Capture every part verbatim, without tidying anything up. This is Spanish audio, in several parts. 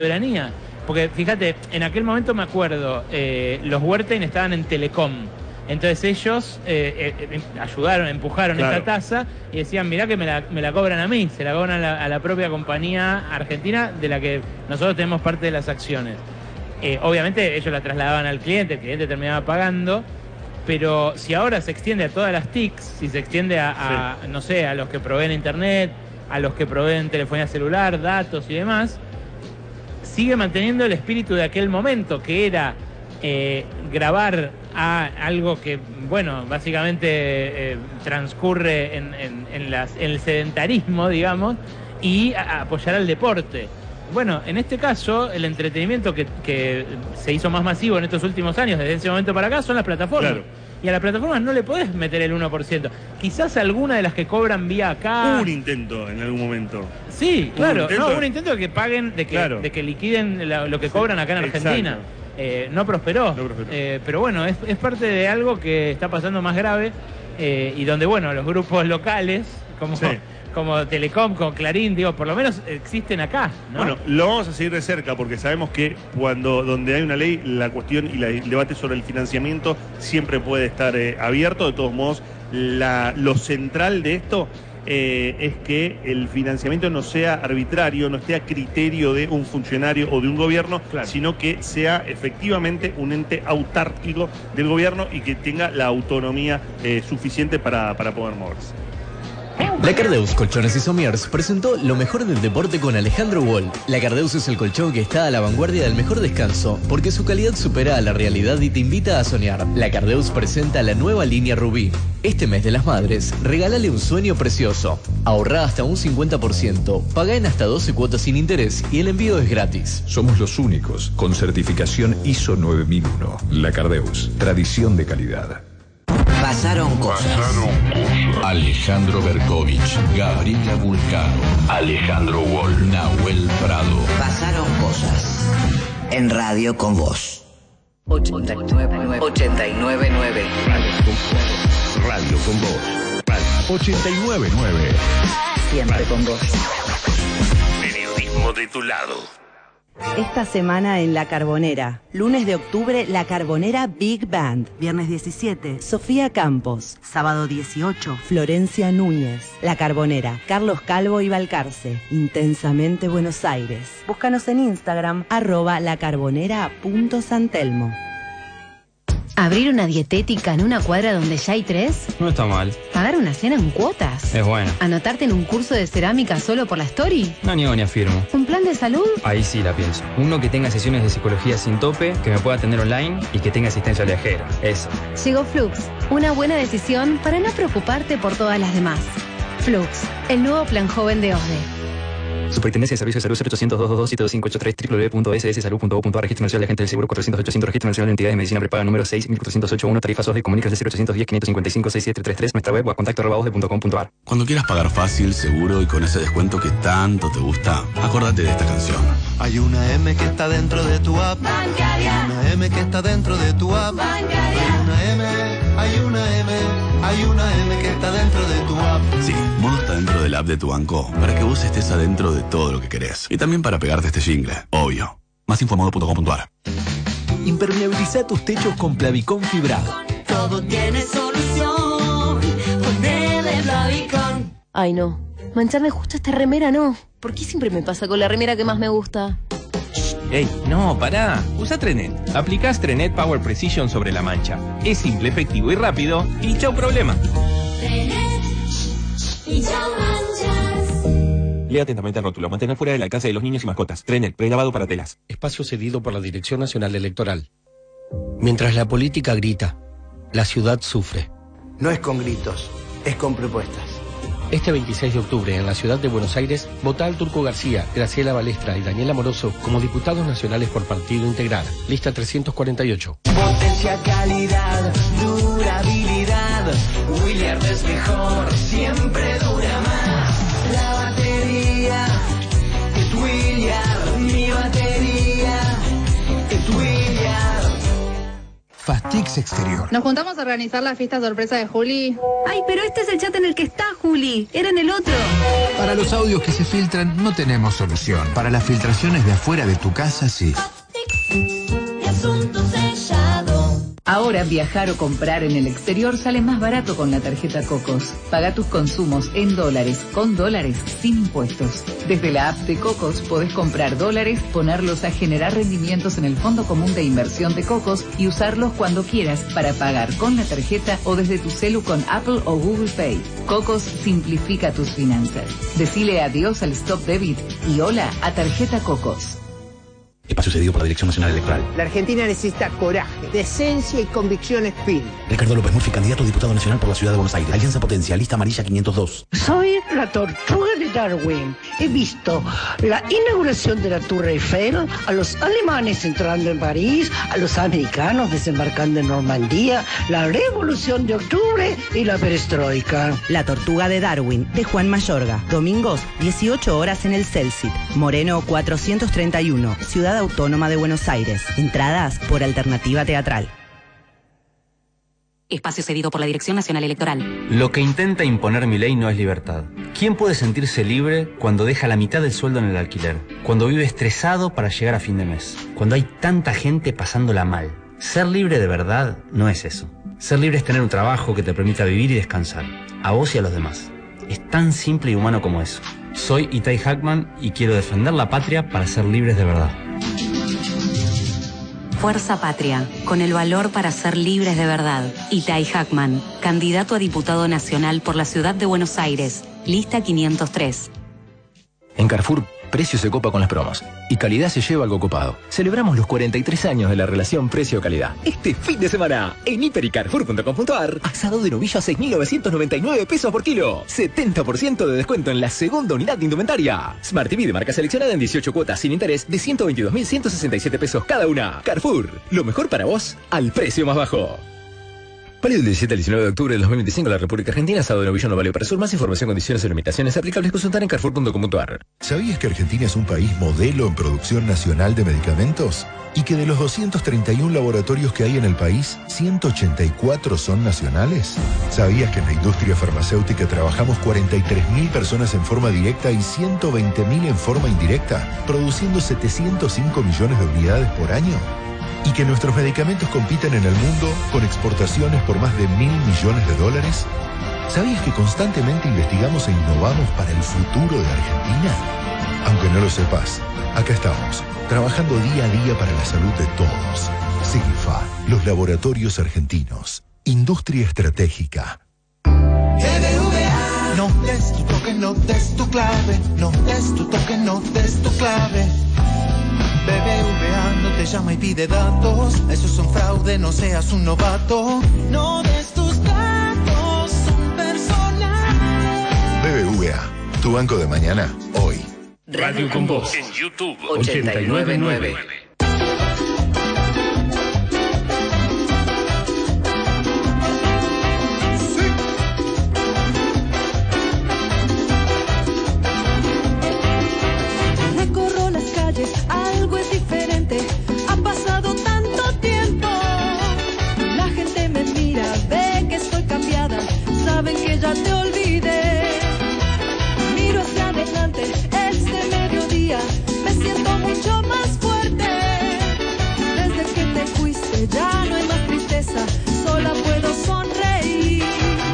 soberanía. Porque fíjate, en aquel momento me acuerdo, eh, los Wertheim estaban en Telecom. Entonces ellos eh, eh, ayudaron, empujaron claro. esta tasa y decían, mirá que me la, me la cobran a mí, se la cobran a la, a la propia compañía argentina de la que nosotros tenemos parte de las acciones. Eh, obviamente ellos la trasladaban al cliente, el cliente terminaba pagando, pero si ahora se extiende a todas las T I Cs, si se extiende a, a sí. no sé, a los que proveen internet, a los que proveen telefonía celular, datos y demás, sigue manteniendo el espíritu de aquel momento, que era eh, grabar a algo que, bueno, básicamente eh, transcurre en, en, en, las, en el sedentarismo, digamos, y a, a apoyar al deporte. Bueno, en este caso, el entretenimiento que, que se hizo más masivo en estos últimos años, desde ese momento para acá, son las plataformas. Claro. Y a las plataformas no le podés meter el uno por ciento. Quizás alguna de las que cobran vía acá... Hubo un intento en algún momento. Sí, claro. ¿Un no, un intento de que paguen, de que, claro. de que liquiden la, lo que cobran acá en Argentina. Eh, no prosperó. No prosperó. Eh, pero bueno, es, es parte de algo que está pasando más grave eh, y donde, bueno, los grupos locales, como... Sí. como Telecom, como Clarín, digo, por lo menos existen acá, ¿no? Bueno, lo vamos a seguir de cerca porque sabemos que cuando donde hay una ley, la cuestión y la, el debate sobre el financiamiento siempre puede estar eh, abierto. De todos modos, la, lo central de esto eh, es que el financiamiento no sea arbitrario, no esté a criterio de un funcionario o de un gobierno, claro. sino que sea efectivamente un ente autárquico del gobierno y que tenga la autonomía eh, suficiente para, para poder moverse. La Cardeus Colchones y Somiers presentó lo mejor del deporte con Alejandro Wall. La Cardeus es el colchón que está a la vanguardia del mejor descanso, porque su calidad supera a la realidad y te invita a soñar. La Cardeus presenta la nueva línea Rubí. Este mes de las madres, regálale un sueño precioso. Ahorrá hasta un cincuenta por ciento, pagá en hasta doce cuotas sin interés y el envío es gratis. Somos los únicos con certificación I S O nueve mil uno. La Cardeus, tradición de calidad. Pasaron cosas. Pasaron cosas. Alejandro Berkovich, Gabriela Vulcano, Alejandro Wall, Nahuel Prado. Pasaron cosas. En Radio con Vos. ochenta y nueve nueve. ochenta y nueve nueve. Radio con Vos. Radio con Vos. Radio ochenta y nueve nueve. Siempre Radio con Vos. Periodismo de tu lado. Esta semana en La Carbonera. Lunes de octubre, La Carbonera Big Band. Viernes diecisiete, Sofía Campos. Sábado dieciocho, Florencia Núñez. La Carbonera, Carlos Calvo y Balcarce. Intensamente Buenos Aires. Búscanos en Instagram, arroba lacarbonera.santelmo. ¿Abrir una dietética en una cuadra donde ya hay tres? No está mal. ¿Pagar una cena en cuotas? Es bueno. ¿Anotarte en un curso de cerámica solo por la story? No niego ni afirmo. ¿Un plan de salud? Ahí sí la pienso. Uno que tenga sesiones de psicología sin tope, que me pueda atender online y que tenga asistencia viajera. Eso. Llegó Flux. Una buena decisión para no preocuparte por todas las demás. Flux, el nuevo plan joven de O S D E. Superintendencia de Servicios de Salud cero ochocientos, doscientos veintidós, siete dos cinco ocho tres, doble u doble u doble u punto s s salud punto gov punto a r. Registro Nacional de Agentes del Seguro cuatrocientos ochocientos, Registro Nacional de Entidades de Medicina Prepaga número seis mil cuatrocientos ochenta y uno, tarifas O S D E, comunícase cero ochocientos diez, quinientos cincuenta y cinco, sesenta y siete treinta y tres, nuestra web o a contacto arroba osde punto com punto a r. Cuando quieras pagar fácil, seguro y con ese descuento que tanto te gusta, acordate de esta canción. Hay una M que está dentro de tu app bancaria. Hay una M que está dentro de tu app bancaria. Hay una M, hay una M, hay una M que está dentro de tu app. Sí, Modo está dentro del app de tu banco para que vos estés adentro de todo lo que querés. Y también para pegarte este jingle, obvio. Más info modo punto com punto a r. Impermeabiliza tus techos con Plavicón fibrado. Todo tiene solución con el Plavicón. Ay no, mancharme justo esta remera no. ¿Por qué siempre me pasa con la remera que más me gusta? ¡Ey! No, pará. Usa Trenet. Aplicás Trenet Power Precision sobre la mancha. Es simple, efectivo y rápido. Y chau problema. Trenet y chau manchas. Lea atentamente el rótulo. Mantener fuera del alcance de los niños y mascotas. Trenet, prelavado para telas. Espacio cedido por la Dirección Nacional Electoral. Mientras la política grita, la ciudad sufre. No es con gritos, es con propuestas. Este veintiséis de octubre, en la ciudad de Buenos Aires, vota al Turco García, Graciela Balestra y Daniel Amoroso como diputados nacionales por partido integral. Lista trescientos cuarenta y ocho. Potencia, calidad, durabilidad. Williard es mejor, siempre dura más. La batería es Williard, mi batería es Williard. Fastix Exterior. Nos juntamos a organizar la fiesta sorpresa de Juli. Ay, pero este es el chat en el que está Juli. Era en el otro. Para los audios que se filtran no tenemos solución. Para las filtraciones de afuera de tu casa, sí. Ahora viajar o comprar en el exterior sale más barato con la tarjeta Cocos. Paga tus consumos en dólares, con dólares, sin impuestos. Desde la app de Cocos podés comprar dólares, ponerlos a generar rendimientos en el Fondo Común de Inversión de Cocos y usarlos cuando quieras para pagar con la tarjeta o desde tu celu con Apple o Google Pay. Cocos simplifica tus finanzas. Decile adiós al Stop Debit y hola a Tarjeta Cocos. Espacio cedido por la Dirección Nacional Electoral. La Argentina necesita coraje, decencia y convicciones firmes. Ricardo López Murphy, candidato a diputado nacional por la Ciudad de Buenos Aires. Alianza Potencia, lista amarilla quinientos dos. Soy la tortuga de Darwin. He visto la inauguración de la Torre Eiffel, a los alemanes entrando en París, a los americanos desembarcando en Normandía, la Revolución de Octubre y la Perestroika. La tortuga de Darwin, de Juan Mayorga. Domingos, dieciocho horas en el Celsit. Moreno cuatrocientos treinta y uno, Ciudad Autónoma de Buenos Aires. Entradas por Alternativa Teatral. Espacio cedido por la Dirección Nacional Electoral. Lo que intenta imponer mi ley no es libertad. ¿Quién puede sentirse libre cuando deja la mitad del sueldo en el alquiler? Cuando vive estresado para llegar a fin de mes. Cuando hay tanta gente pasándola mal. Ser libre de verdad no es eso. Ser libre es tener un trabajo que te permita vivir y descansar. A vos y a los demás. Es tan simple y humano como eso. Soy Itai Hackman y quiero defender la patria para ser libres de verdad. Fuerza Patria, con el valor para ser libres de verdad. Itai Hackman, candidato a diputado nacional por la Ciudad de Buenos Aires, lista quinientos tres. En Carrefour, precio se copa con las promos y calidad se lleva algo copado. Celebramos los cuarenta y tres años de la relación precio-calidad. Este fin de semana, en hiper y carrefour punto com punto ar, asado de novillo a seis mil novecientos noventa y nueve pesos por kilo. setenta por ciento de descuento en la segunda unidad de indumentaria. Smart T V de marca seleccionada en dieciocho cuotas sin interés de ciento veintidós mil ciento sesenta y siete pesos cada una. Carrefour, lo mejor para vos al precio más bajo. Válido del diecisiete al diecinueve de octubre del dos mil veinticinco en la República Argentina. Asado de novillo no válido para sur. Más información, condiciones y limitaciones aplicables. Consultar en carrefour punto com punto ar. ¿Sabías que Argentina es un país modelo en producción nacional de medicamentos? Y que de los doscientos treinta y uno laboratorios que hay en el país, ciento ochenta y cuatro son nacionales. ¿Sabías que en la industria farmacéutica trabajamos cuarenta y tres mil personas en forma directa y ciento veinte mil en forma indirecta, produciendo setecientos cinco millones de unidades por año? Y que nuestros medicamentos compiten en el mundo con exportaciones por más de mil millones de dólares. ¿Sabías que constantemente investigamos e innovamos para el futuro de Argentina? Aunque no lo sepas, acá estamos, trabajando día a día para la salud de todos. Sigfa, los laboratorios argentinos. Industria estratégica. No des tu toque, no des tu clave. No des tu toque, no des tu clave. B B V A no te llama y pide datos. Eso es un fraude, no seas un novato. No des tus datos, son personales. B B V A, tu banco de mañana, hoy. Radio con Voz. En YouTube. ochenta y nueve nueve. Algo es diferente, ha pasado tanto tiempo. La gente me mira, ve que estoy cambiada, saben que ya te olvidé. Miro hacia adelante, este mediodía, me siento mucho más fuerte. Desde que te fuiste ya no hay más tristeza, sola puedo sonreír.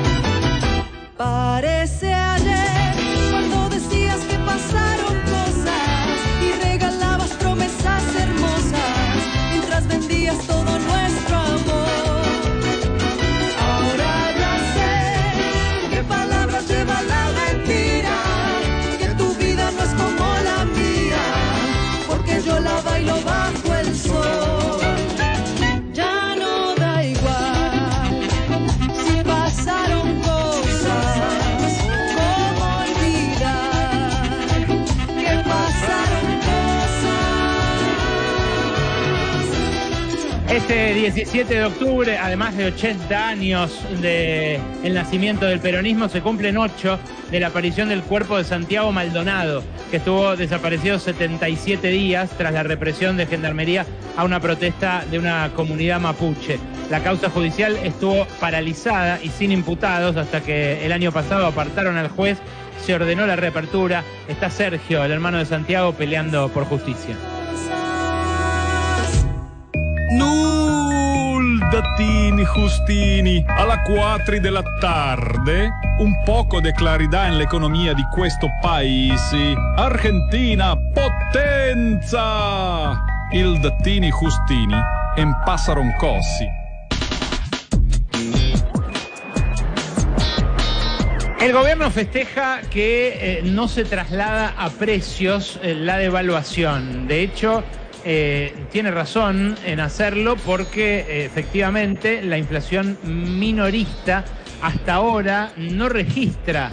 Parece ayer cuando decías que pasaron cosas y regalabas promesas hermosas mientras vendías todo nuestro amor. Ahora ya sé qué palabras lleva la mentira, que tu vida no es como la mía, porque yo la bailo bajo el sol. Ya no da igual si pasaron cosas, cómo olvidar que pasaron cosas. Este diecisiete de octubre, además de ochenta años del nacimiento del peronismo, se cumplen ocho de la aparición del cuerpo de Santiago Maldonado, que estuvo desaparecido setenta y siete días tras la represión de Gendarmería a una protesta de una comunidad mapuche. La causa judicial estuvo paralizada y sin imputados hasta que el año pasado apartaron al juez, se ordenó la reapertura. Está Sergio, el hermano de Santiago, peleando por justicia. Datini Justini, alla quattro della tarde, un poco di clarità nell'economia di questo paese. Argentina, potenza! Il Datini Justini en Passaron Cossi. El gobierno festeja que eh, no se traslada a precios eh, la devaluación. De hecho, Eh, tiene razón en hacerlo porque eh, efectivamente la inflación minorista hasta ahora no registra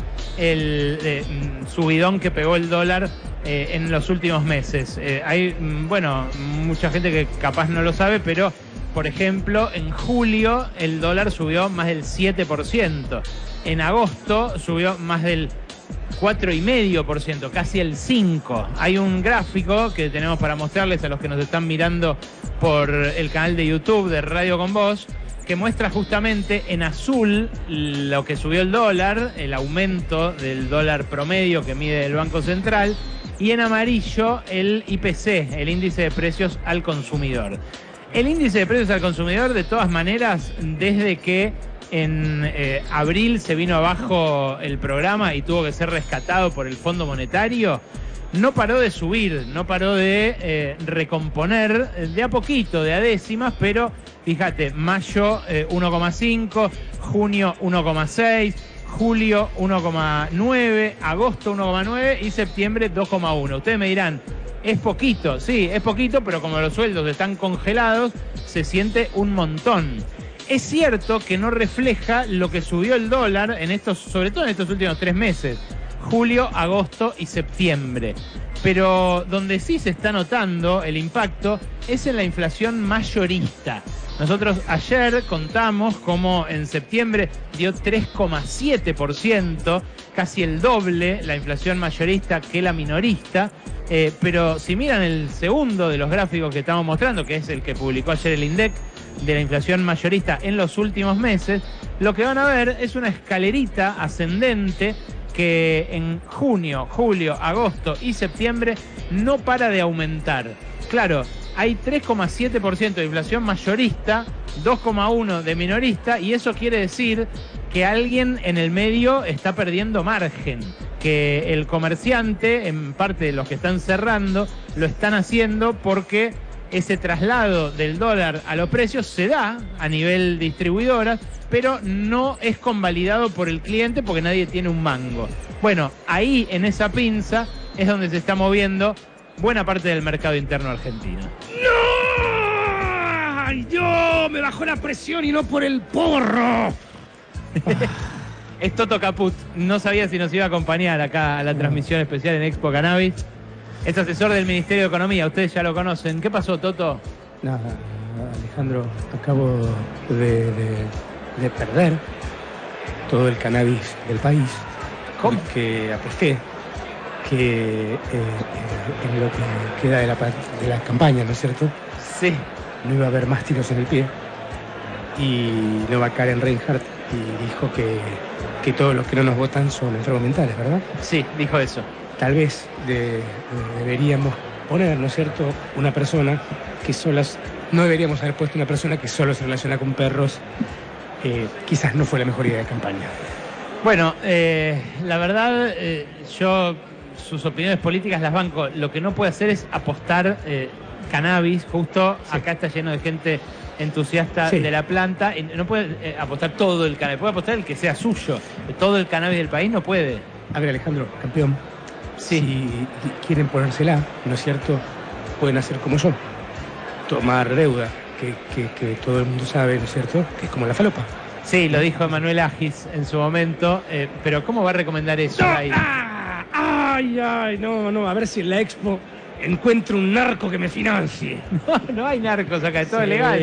el eh, subidón que pegó el dólar eh, en los últimos meses. Eh, hay, bueno, mucha gente que capaz no lo sabe, pero por ejemplo, en julio el dólar subió más del siete por ciento. En agosto subió más del cuatro coma cinco por ciento, casi el cinco por ciento. Hay un gráfico que tenemos para mostrarles a los que nos están mirando por el canal de YouTube de Radio Con Voz, que muestra justamente en azul lo que subió el dólar, el aumento del dólar promedio que mide el Banco Central, y en amarillo el I P C, el índice de precios al consumidor. El índice de precios al consumidor, de todas maneras, desde que en eh, abril se vino abajo el programa y tuvo que ser rescatado por el Fondo Monetario, no paró de subir, no paró de eh, recomponer de a poquito, de a décimas, pero fíjate, mayo eh, uno coma cinco, junio uno coma seis, julio uno coma nueve, agosto uno coma nueve y septiembre dos coma uno. Ustedes me dirán, es poquito, sí, es poquito, pero como los sueldos están congelados, se siente un montón. Es cierto que no refleja lo que subió el dólar en estos, sobre todo en estos últimos tres meses, julio, agosto y septiembre. Pero donde sí se está notando el impacto es en la inflación mayorista. Nosotros ayer contamos cómo en septiembre dio tres coma siete por ciento, casi el doble la inflación mayorista que la minorista. Eh, pero si miran el segundo de los gráficos que estamos mostrando, que es el que publicó ayer el INDEC, de la inflación mayorista en los últimos meses, lo que van a ver es una escalerita ascendente que en junio, julio, agosto y septiembre no para de aumentar. Claro, hay tres coma siete por ciento de inflación mayorista, dos coma uno por ciento de minorista, y eso quiere decir que alguien en el medio está perdiendo margen, que el comerciante, en parte de los que están cerrando, lo están haciendo porque ese traslado del dólar a los precios se da a nivel distribuidora, pero no es convalidado por el cliente porque nadie tiene un mango. Bueno, ahí en esa pinza es donde se está moviendo buena parte del mercado interno argentino. ¡No! ¡Ay, yo! Me bajó la presión y no por el porro. Es Toto Caput. No sabía si nos iba a acompañar acá a la transmisión especial en Expo Cannabis. Es asesor del Ministerio de Economía, ustedes ya lo conocen. ¿Qué pasó, Toto? Nada, Alejandro, acabo de, de, de perder todo el cannabis del país. ¿Cómo? Porque aposté que eh, en lo que queda de la, de la campaña, ¿no es cierto? Sí. No iba a haber más tiros en el pie. Y no va Karen Reinhardt y dijo que, que todos los que no nos votan son enfermos mentales, ¿verdad? Sí, dijo eso. Tal vez de, de, deberíamos poner, ¿no es cierto?, una persona que solo... No deberíamos haber puesto una persona que solo se relaciona con perros. Eh, quizás no fue la mejor idea de campaña. Bueno, eh, la verdad, eh, yo sus opiniones políticas las banco. Lo que no puede hacer es apostar eh, cannabis. Justo sí. Acá está lleno de gente entusiasta sí. de la planta. No puede eh, apostar todo el cannabis. Puede apostar el que sea suyo. Todo el cannabis del país no puede. A ver, Alejandro, campeón. Sí. Si quieren ponérsela, ¿no es cierto?, pueden hacer como yo. Tomar deuda, que, que, que todo el mundo sabe, ¿no es cierto?, que es como la falopa. Sí, lo dijo Manuel Agis en su momento, eh, pero ¿cómo va a recomendar eso? No, ah, ay, ay, no, no, a ver si en la Expo encuentro un narco que me financie. No, no hay narcos acá, es todo sí, legal.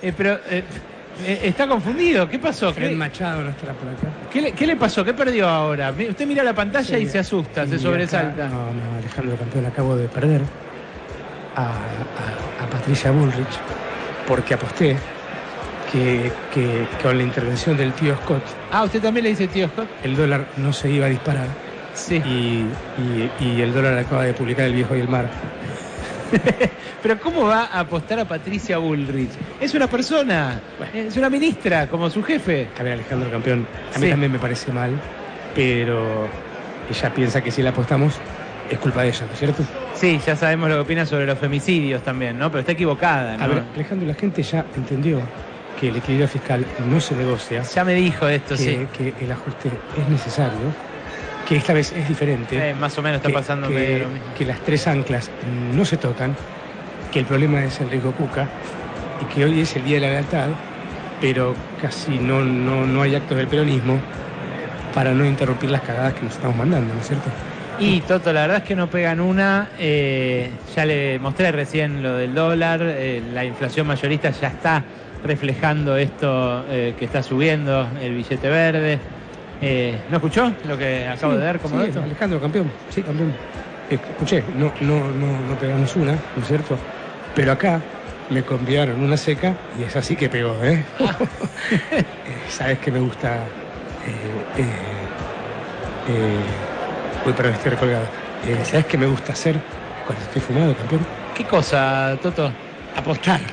Eh, pero eh, eh, está confundido. ¿Qué pasó? Fred ¿Qué, Machado no estará por acá. ¿qué, le, ¿Qué le pasó? ¿Qué perdió ahora? Mi- Usted mira la pantalla Sí. y se asusta, Y se sobresalta. acá- no, no, Alejandro Campeón, acabo de perder a, a- a Patricia Bullrich porque aposté que, que con la intervención del tío Scott Ah, ¿usted también le dice tío Scott? el dólar no se iba a disparar. Sí. Y, y- y el dólar acaba de publicar El Viejo y el Mar. Pero ¿cómo va a apostar a Patricia Bullrich? Es una persona, es una ministra, como su jefe. A ver, Alejandro Campeón, a mí Sí. también me parece mal, pero ella piensa que si la apostamos es culpa de ella, ¿no es cierto? Sí, ya sabemos lo que opina sobre los femicidios también, ¿no? Pero está equivocada, ¿no? A ver, Alejandro, la gente ya entendió que el equilibrio fiscal no se negocia. Ya me dijo esto, que, sí. que el ajuste es necesario, que esta vez es diferente. Eh, más o menos está que, pasando que, medio lo mismo. que las tres anclas no se tocan, que el problema es Enrico Cuca y que hoy es el Día de la Lealtad, pero casi no, no, no hay actos del peronismo para no interrumpir las cagadas que nos estamos mandando, ¿no es cierto? Y Toto, la verdad es que no pegan una. Eh, ya le mostré recién lo del dólar. Eh, la inflación mayorista ya está reflejando esto eh, que está subiendo el billete verde. Eh, ¿No escuchó lo que acabo Sí, de dar como sí, dato? Alejandro, campeón, sí, campeón. Escuché, no, no, no, no pegamos una, ¿no es cierto? Pero acá me convidaron una seca y es así que pegó, ¿eh? Eh, Sabes que me gusta. Eh, eh, eh, uy, perdón, estoy recolgado. Eh, ¿Sabes qué me gusta hacer cuando estoy fumado, campeón? ¿Qué cosa, Toto? Apostar.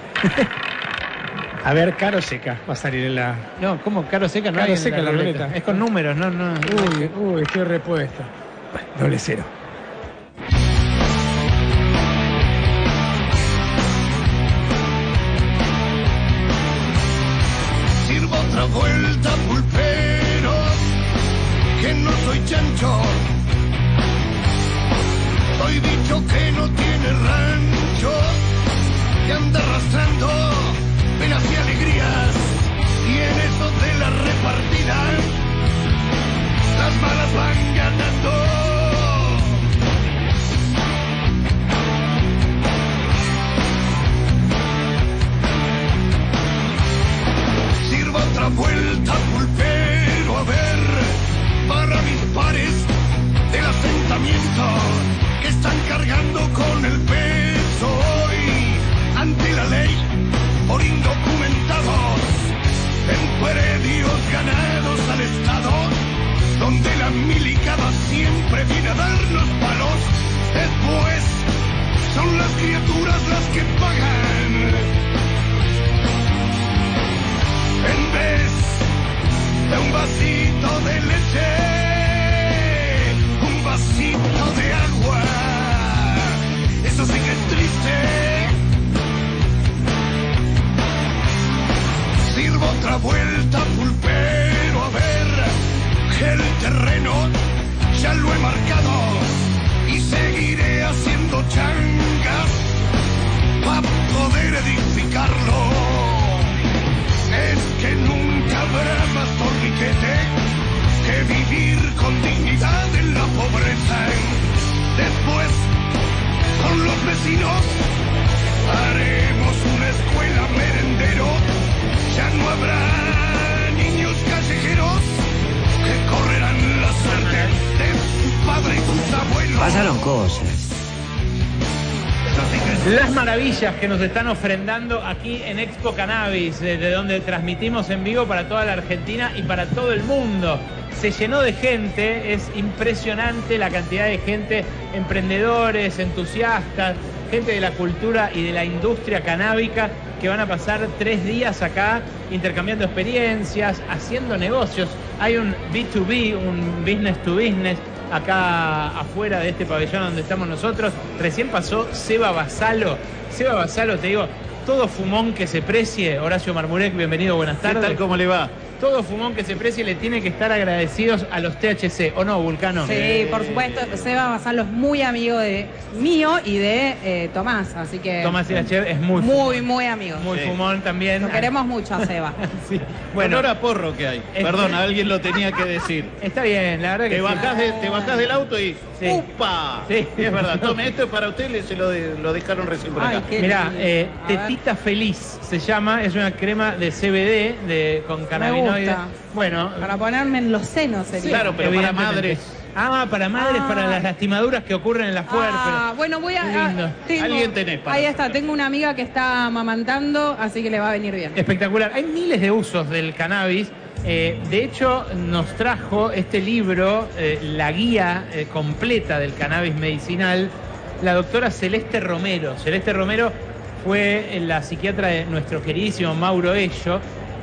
A ver, caro seca va a salir en la. No, ¿cómo? Caro seca no Caro hay en seca la la ruleta. ruleta. Es con números, no, no. Uy, uy, estoy repuesto. Bueno, doble cero. Sirvo otra vuelta, pulpero, que no soy chancho. Soy bicho que no tiene rancho, que anda arrastrando penas y alegrías. Y en eso de la repartida, las malas van ganando. Sirva otra vuelta, pulpero, a ver, para mis pares del asentamiento que están cargando con el peso hoy ante la ley por indocumentados en predios ganados al Estado, donde la milicada siempre viene a darnos palos. Después son las criaturas las que pagan. En vez de un vasito de leche, un vasito de agua. Eso sí que es triste. Sirvo otra vuelta, pulpero, a ver, que el terreno ya lo he marcado y seguiré haciendo changas para poder edificarlo. Es que nunca habrá más torniquete que vivir con dignidad en la pobreza. Después, con los vecinos, haremos una escuela merendero. Ya no habrá niños callejeros que correrán la suerte de su padre y sus abuelos. Pasaron cosas. Las maravillas que nos están ofrendando aquí en Expo Cannabis, desde donde transmitimos en vivo para toda la Argentina y para todo el mundo. Se llenó de gente, es impresionante la cantidad de gente, emprendedores, entusiastas, gente de la cultura y de la industria canábica que van a pasar tres días acá intercambiando experiencias, haciendo negocios. Hay un B dos B, un business to business, acá afuera de este pabellón donde estamos nosotros. Recién pasó Seba Basalo. Seba Basalo, te digo, todo fumón que se precie. Horacio Marmurek, bienvenido, buenas tardes. ¿Qué tal? ¿Cómo le va? Todo fumón que se precie le tiene que estar agradecidos a los T H C, ¿o no, Vulcano? Sí, por supuesto. Seba Basalo es muy amigo de mío y de eh, Tomás, así que... Tomás Irachev es muy Muy, fumón. muy amigo. Muy Sí. fumón también. Lo queremos mucho a Seba. Sí. Bueno, Bueno, ahora porro que hay. Es- Perdón, alguien lo tenía que decir. está bien, la verdad que Te sí. bajás, de- te bajás del auto y Sí. ¡Upa! Sí. Es verdad, tome, esto es para usted, le- se lo, de- lo dejaron recién por acá. Mirá, eh, Tetita Feliz se llama, es una crema de C B D de, con cannabinoides. gusta. Bueno, Para ponerme en los senos sería. Claro, pero para evidentemente. madres. Ah, para madres, Ah. para las lastimaduras que ocurren en las puertas. Ah, bueno, voy a... Qué lindo. ah, tengo- Alguien tenés para Ahí está, tengo una amiga que está amamantando, así que le va a venir bien. Espectacular. Hay miles de usos del cannabis. Eh, de hecho, nos trajo este libro, eh, la guía eh, completa del cannabis medicinal, la doctora Celeste Romero. Celeste Romero fue la psiquiatra de nuestro queridísimo Mauro Ello.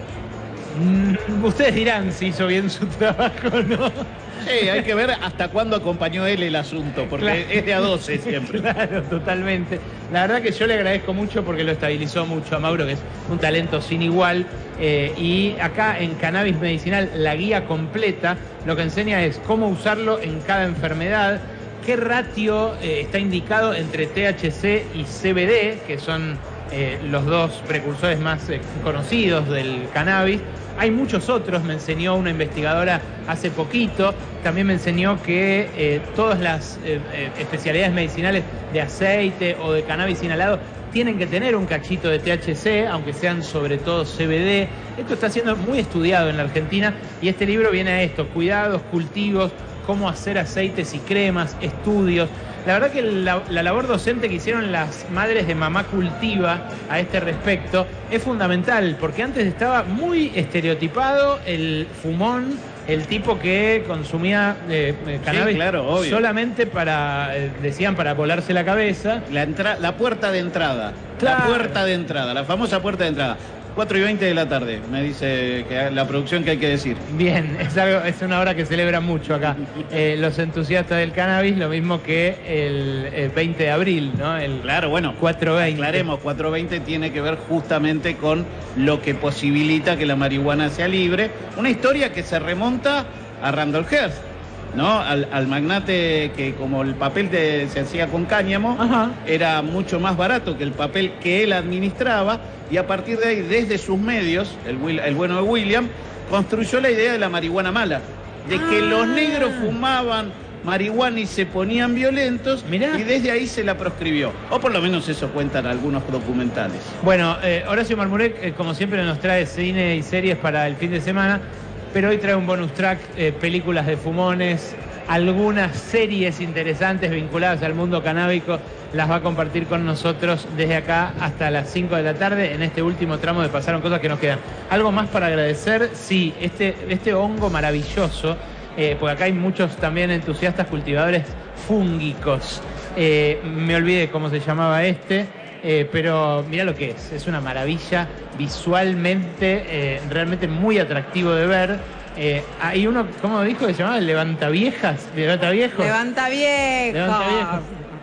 Mm, ustedes dirán si hizo bien su trabajo o no. Sí, hay que ver hasta cuándo acompañó él el asunto, porque Claro. es de a doce siempre. Claro, totalmente. La verdad que yo le agradezco mucho porque lo estabilizó mucho a Mauro, que es un talento sin igual. Eh, y acá en Cannabis Medicinal, la guía completa, lo que enseña es cómo usarlo en cada enfermedad, qué ratio eh, está indicado entre T H C y C B D, que son eh, los dos precursores más eh, conocidos del cannabis. Hay muchos otros, me enseñó una investigadora hace poquito, también me enseñó que eh, todas las eh, eh, especialidades medicinales de aceite o de cannabis inhalado tienen que tener un cachito de T H C, aunque sean sobre todo C B D. Esto está siendo muy estudiado en la Argentina y este libro viene a esto: cuidados, cultivos, cómo hacer aceites y cremas, estudios. La verdad que la, la labor docente que hicieron las madres de Mamá Cultiva a este respecto es fundamental, porque antes estaba muy estereotipado el fumón, el tipo que consumía eh, eh, cannabis Sí, claro, obvio. solamente para, eh, decían, para volarse la cabeza. La, entra- la puerta de entrada. Claro. La puerta de entrada, la famosa puerta de entrada. cuatro y veinte de la tarde, me dice que la producción que hay que decir. Bien, es, algo, es una hora que celebran mucho acá eh, los entusiastas del cannabis, lo mismo que el, el veinte de abril, ¿no? El Claro, bueno, cuatro veinte. aclaremos, cuatro veinte tiene que ver justamente con lo que posibilita que la marihuana sea libre. Una historia que se remonta a Randolph Hearst, ¿no? Al, al magnate que, como el papel de- se hacía con cáñamo, Ajá. era mucho más barato que el papel que él administraba, y a partir de ahí, desde sus medios, el, Will- el bueno de William, construyó la idea de la marihuana mala, de que Ah. los negros fumaban marihuana y se ponían violentos, Mirá. y desde ahí se la proscribió. O por lo menos eso cuentan algunos documentales. Bueno, eh, Horacio Marmurek, eh, como siempre, nos trae cine y series para el fin de semana, pero hoy trae un bonus track, eh, películas de fumones, algunas series interesantes vinculadas al mundo canábico, las va a compartir con nosotros desde acá hasta las cinco de la tarde, en este último tramo de Pasaron Cosas que nos quedan. ¿Algo más para agradecer? Sí, este, este hongo maravilloso, eh, porque acá hay muchos también entusiastas cultivadores fúngicos. Eh, me olvidé cómo se llamaba este. Eh, pero mira lo que es, es una maravilla visualmente, eh, realmente muy atractivo de ver. Eh, hay uno, ¿cómo dijo que se llamaba? ¿Levantaviejas? ¿Levantaviejo? Levanta viejo. Levantaviejo.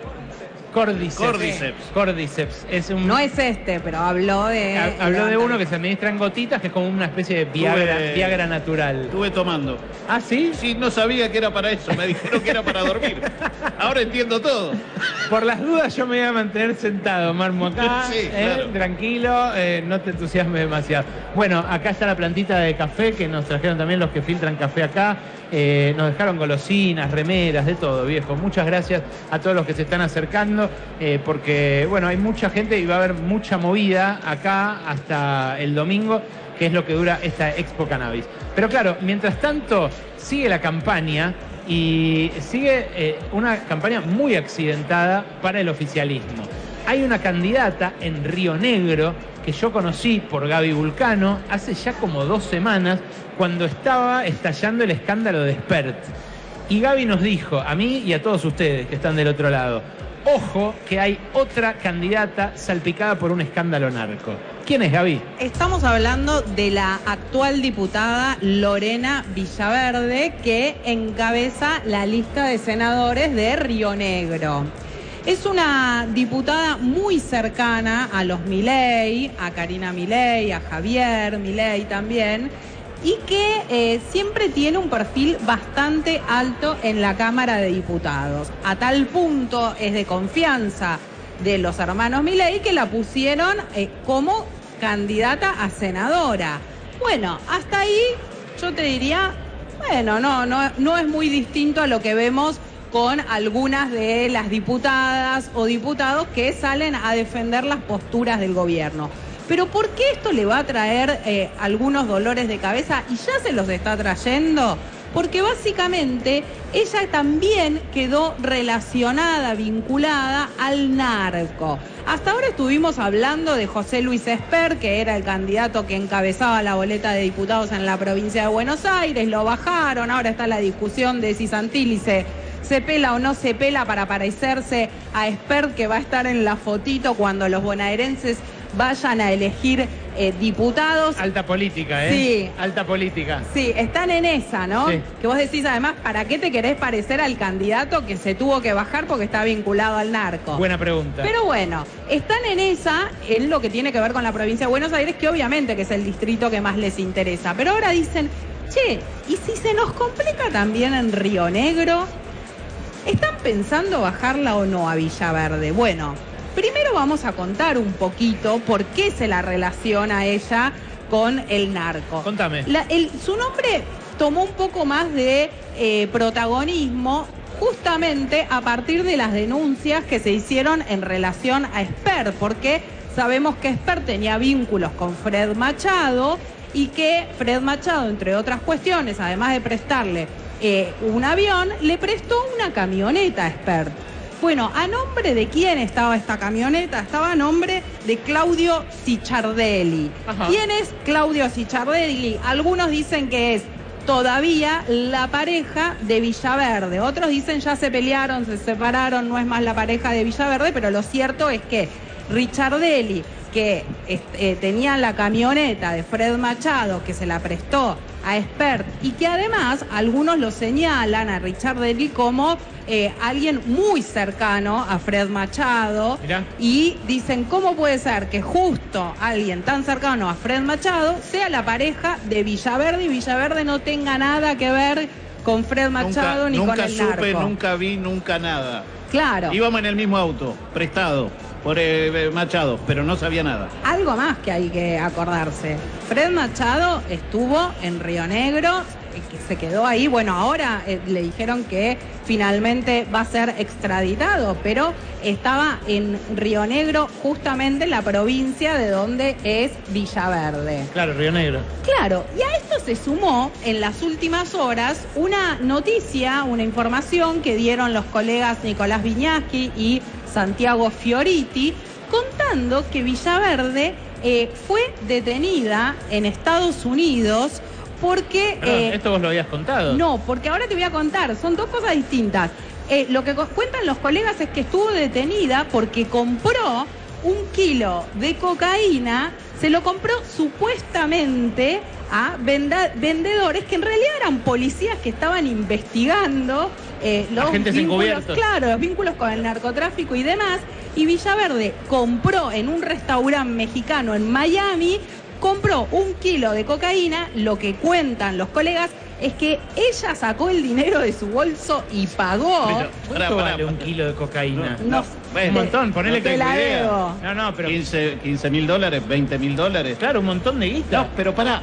Cordyceps. Cordyceps. Cordyceps. Es un, No es este, pero habló de... ha- Habló de uno que se administra en gotitas, que es como una especie de Viagra, Tuve- Viagra natural. Estuve tomando. ¿Ah, sí? Sí, no sabía que era para eso, me dijeron que era para dormir. Ahora entiendo todo. Por las dudas yo me voy a mantener sentado, Marmo, acá, Sí, eh, claro. tranquilo, eh, no te entusiasmes demasiado. Bueno, acá está la plantita de café que nos trajeron también los que filtran café acá. Eh, nos dejaron golosinas, remeras, de todo, viejo. Muchas gracias a todos los que se están acercando, eh, porque, bueno, hay mucha gente y va a haber mucha movida acá hasta el domingo, que es lo que dura esta Expo Cannabis. Pero claro, mientras tanto, sigue la campaña y sigue eh, una campaña muy accidentada para el oficialismo. Hay una candidata en Río Negro que yo conocí por Gaby Vulcano hace ya como dos semanas, cuando estaba estallando el escándalo de Spert. Y Gaby nos dijo, a mí y a todos ustedes que están del otro lado, ojo que hay otra candidata salpicada por un escándalo narco. ¿Quién es, Gaby? Estamos hablando de la actual diputada Lorena Villaverde, que encabeza la lista de senadores de Río Negro. Es una diputada muy cercana a los Milei, a Karina Milei, a Javier Milei también, y que eh, siempre tiene un perfil bastante alto en la Cámara de Diputados. A tal punto es de confianza de los hermanos Milei que la pusieron eh, como candidata a senadora. Bueno, hasta ahí yo te diría, bueno, no, no, no es muy distinto a lo que vemos con algunas de las diputadas o diputados que salen a defender las posturas del gobierno. Pero ¿por qué esto le va a traer eh, algunos dolores de cabeza? Y ya se los está trayendo. Porque básicamente ella también quedó relacionada, vinculada al narco. Hasta ahora estuvimos hablando de José Luis Espert, que era el candidato que encabezaba la boleta de diputados en la provincia de Buenos Aires, lo bajaron, ahora está la discusión de si Santilli se, se pela o no se pela para parecerse a Espert, que va a estar en la fotito cuando los bonaerenses vayan a elegir eh, diputados. Alta política, ¿eh? Sí. Alta política. Sí, están en esa, ¿no? Sí. Que vos decís además, ¿para qué te querés parecer al candidato que se tuvo que bajar porque está vinculado al narco? Buena pregunta. Pero bueno, están en esa, en lo que tiene que ver con la provincia de Buenos Aires, que obviamente que es el distrito que más les interesa. Pero ahora dicen, che, ¿y si se nos complica también en Río Negro? ¿Están pensando bajarla o no a Villaverde? Bueno, primero vamos a contar un poquito por qué se la relaciona ella con el narco. Contame. La, el, su nombre tomó un poco más de eh, protagonismo justamente a partir de las denuncias que se hicieron en relación a Espert, porque sabemos que Espert tenía vínculos con Fred Machado y que Fred Machado, entre otras cuestiones, además de prestarle eh, un avión, le prestó una camioneta a Espert. Bueno, ¿a nombre de quién estaba esta camioneta? Estaba a nombre de Claudio Cicciardelli. Ajá. ¿Quién es Claudio Cicciardelli? Algunos dicen que es todavía la pareja de Villaverde. Otros dicen ya se pelearon, se separaron, no es más la pareja de Villaverde, pero lo cierto es que Ricciardelli, que eh, tenía la camioneta de Fred Machado, que se la prestó a Espert, y que además algunos lo señalan a Ricciardelli como eh, alguien muy cercano a Fred Machado. Mirá. Y dicen, ¿cómo puede ser que justo alguien tan cercano a Fred Machado sea la pareja de Villaverde y Villaverde no tenga nada que ver con Fred Machado nunca, ni nunca con el supe, narco? Nunca vi, nunca nada. Claro. Íbamos en el mismo auto, prestado por eh, Machado, pero no sabía nada. Algo más que hay que acordarse. Fred Machado estuvo en Río Negro, que se quedó ahí. Bueno, ahora eh, le dijeron que finalmente va a ser extraditado, pero estaba en Río Negro, justamente la provincia de donde es Villaverde. Claro, Río Negro. Claro, y a esto se sumó en las últimas horas una noticia, una información que dieron los colegas Nicolás Viñaski y Santiago Fioriti, contando que Villaverde eh, fue detenida en Estados Unidos porque... Perdón, eh, ¿esto vos lo habías contado? No, porque ahora te voy a contar, son dos cosas distintas. Eh, lo que cuentan los colegas es que estuvo detenida porque compró un kilo de cocaína, se lo compró supuestamente a venda- vendedores que en realidad eran policías que estaban investigando eh, los Agentes vínculos, encubiertos. claro, los vínculos con el narcotráfico y demás. Y Villaverde compró en un restaurante mexicano en Miami, compró un kilo de cocaína. Lo que cuentan los colegas es que ella sacó el dinero de su bolso y pagó. Pero, ¿cuánto vale un kilo de cocaína? No, No, es un montón, ponele no te que la idea. debo. No, no, pero quince mil dólares, veinte mil dólares. Claro, un montón de guita. No, pero pará.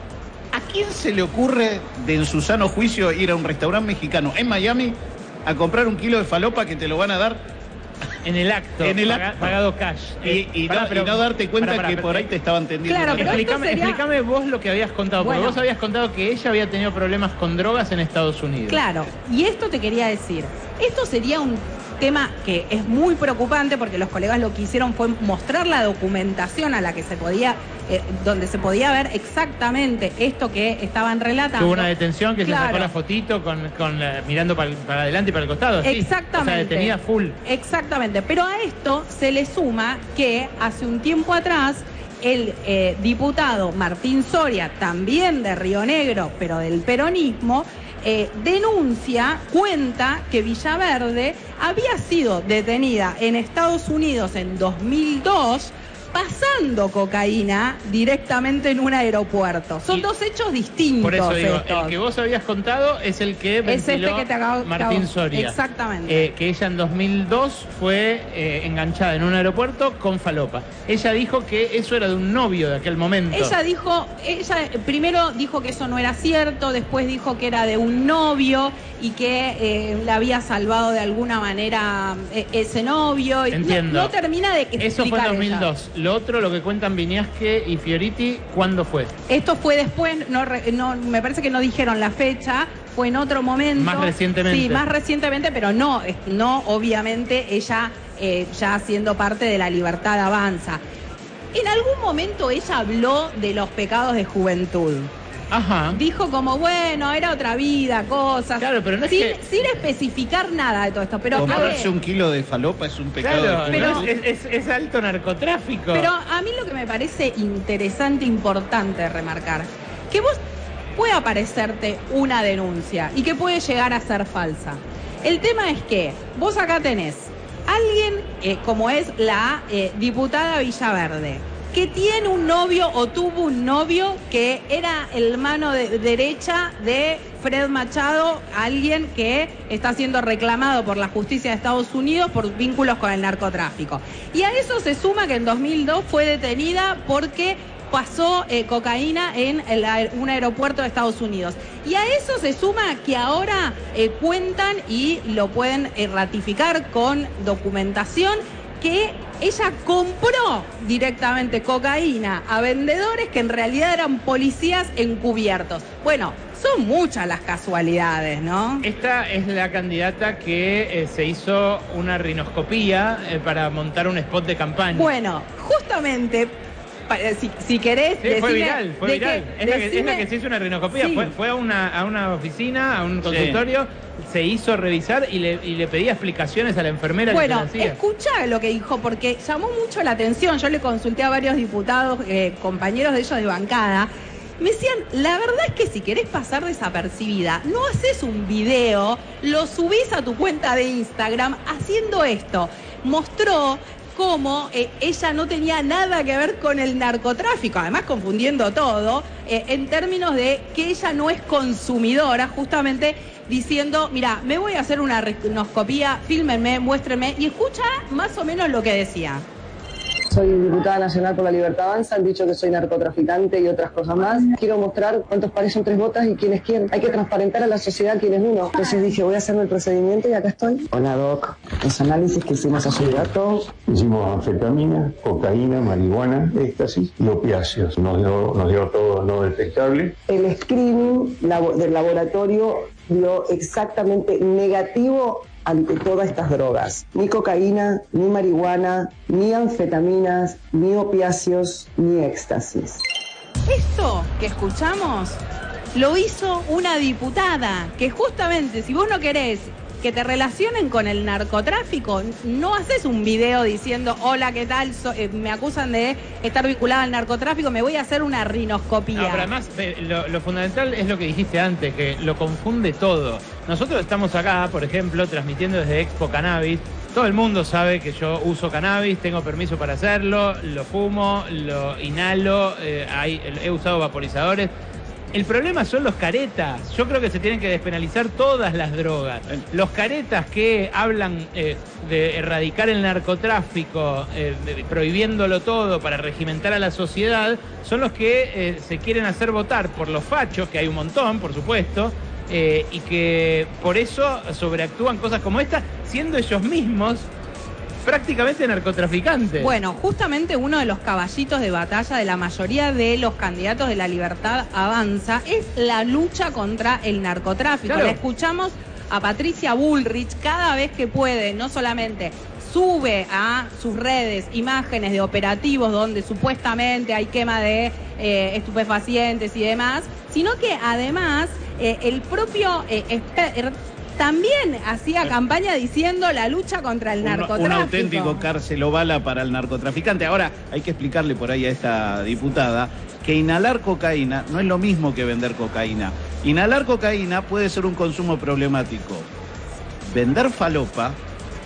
¿A quién se le ocurre de en su sano juicio ir a un restaurante mexicano en Miami a comprar un kilo de falopa que te lo van a dar en el acto, en el paga- acto. pagado cash? Y, Eh, y pará, no, pero- y no darte cuenta pará, pará, que pero- por ahí te estaban tendiendo Claro, una pero mano? esto Explícame, sería- explícame vos lo que habías contado, porque Bueno. vos habías contado que ella había tenido problemas con drogas en Estados Unidos. Claro, y esto te quería decir, esto sería un tema que es muy preocupante porque los colegas lo que hicieron fue mostrar la documentación a la que se podía, eh, donde se podía ver exactamente esto que estaban relatando. Tuvo una detención que Claro. se sacó la fotito con, con la- mirando para, para adelante y para el costado. ¿sí? Exactamente. O sea, detenida full. Exactamente, pero a esto se le suma que hace un tiempo atrás el eh, diputado Martín Soria, también de Río Negro, pero del peronismo, eh, denuncia, cuenta que Villaverde había sido detenida en Estados Unidos en dos mil dos, pasada comprando cocaína directamente en un aeropuerto. Son Y- dos hechos distintos. Por eso digo, estos. el que vos habías contado es el que Es este ventiló que te acabo- Martín acabo- Soria. Exactamente. Eh, que ella en dos mil dos fue eh, enganchada en un aeropuerto con falopa. Ella dijo que eso era de un novio de aquel momento. Ella dijo, ella primero dijo que eso no era cierto, después dijo que era de un novio y que eh, la había salvado de alguna manera eh, ese novio. Y no- Entiendo. No, termina de explicar Eso fue en dos mil ella. dos. Lo otro, lo que cuentan Viñasque y Fioriti, ¿cuándo fue? Esto fue después, no, re- no, me parece que no dijeron la fecha, fue en otro momento. Más recientemente. Sí, más recientemente, pero no, es- no obviamente ella eh, ya siendo parte de la Libertad Avanza. En algún momento ella habló de los pecados de juventud. Ajá. Dijo como, bueno, era otra vida, cosas. Claro, pero no es sin, que- sin especificar nada de todo esto. Pero, a Comprarse ver, un kilo de falopa es un pecado. Claro, de pero- juventud. es, es- es alto narcotráfico. pero a mí lo que me parece interesante, importante remarcar, que vos puede aparecerte una denuncia y que puede llegar a ser falsa. El tema es que vos acá tenés alguien eh, como es la eh, diputada Villaverde, que tiene un novio o tuvo un novio que era el mano de- derecha de Fred Machado, alguien que está siendo reclamado por la justicia de Estados Unidos por vínculos con el narcotráfico. Y a eso se suma que en dos mil dos fue detenida porque pasó eh, cocaína en el aer- un aeropuerto de Estados Unidos. Y a eso se suma que ahora eh, cuentan y lo pueden eh, ratificar con documentación que ella compró directamente cocaína a vendedores que en realidad eran policías encubiertos. Bueno, son muchas las casualidades, ¿no? Esta es la candidata que eh, se hizo una rinoscopía eh, para montar un spot de campaña. Bueno, justamente, pa- eh, si, si querés... Sí, fue decime- viral, fue de viral. que- es, la que, es la decime- que se hizo una rinoscopía. Sí. Fue, fue a, una, a una oficina, a un consultorio, se hizo revisar y le, y le pedía explicaciones a la enfermera Bueno, que se la hacía. escuchá lo que dijo, porque llamó mucho la atención. Yo le consulté a varios diputados, eh, compañeros de ellos de bancada. Me decían, la verdad es que si querés pasar desapercibida, no haces un video, lo subís a tu cuenta de Instagram haciendo esto. Mostró cómo eh, ella no tenía nada que ver con el narcotráfico, además confundiendo todo, eh, en términos de que ella no es consumidora, justamente diciendo, mira, me voy a hacer una rinoscopía, fílmenme, muéstrenme, y escucha más o menos lo que decía. Soy diputada nacional por la Libertad Avanza, han dicho que soy narcotraficante y otras cosas más. Quiero mostrar cuántos pares son tres botas y quién es quién. Hay que transparentar a la sociedad quién es uno. Entonces dije, voy a hacerme el procedimiento y acá estoy. Hola, Doc. Los análisis que hicimos hace un rato. Hicimos anfetamina, cocaína, marihuana, éxtasis y opiáceos. Nos dio, nos dio todo no detectable. El screening labo- del laboratorio dio exactamente negativo ante todas estas drogas. Ni cocaína, ni marihuana, ni anfetaminas, ni opiáceos, ni éxtasis. Esto que escuchamos lo hizo una diputada, que justamente si vos no querés que te relacionen con el narcotráfico, no haces un video diciendo, hola, ¿qué tal? So- eh, me acusan de estar vinculada al narcotráfico, me voy a hacer una rinoscopía. No, pero además eh, lo, lo fundamental es lo que dijiste antes, que lo confunde todo. Nosotros estamos acá, por ejemplo, transmitiendo desde Expo Cannabis. Todo el mundo sabe que yo uso cannabis, tengo permiso para hacerlo, lo fumo, lo inhalo, eh, hay- he usado vaporizadores. El problema son los caretas. Yo creo que se tienen que despenalizar todas las drogas. Los caretas que hablan eh, de erradicar el narcotráfico, eh, de- prohibiéndolo todo para regimentar a la sociedad, son los que eh, se quieren hacer votar por los fachos, que hay un montón, por supuesto, eh, y que por eso sobreactúan cosas como esta, siendo ellos mismos prácticamente narcotraficantes. Bueno, justamente uno de los caballitos de batalla de la mayoría de los candidatos de la Libertad Avanza es la lucha contra el narcotráfico. Claro. La escuchamos a Patricia Bullrich cada vez que puede, no solamente sube a sus redes imágenes de operativos donde supuestamente hay quema de eh, estupefacientes y demás, sino que además eh, el propio eh, exper- también hacía campaña diciendo la lucha contra el Un, narcotráfico. un auténtico carcelobala para el narcotraficante. Ahora, hay que explicarle por ahí a esta diputada que inhalar cocaína no es lo mismo que vender cocaína. Inhalar cocaína puede ser un consumo problemático. Vender falopa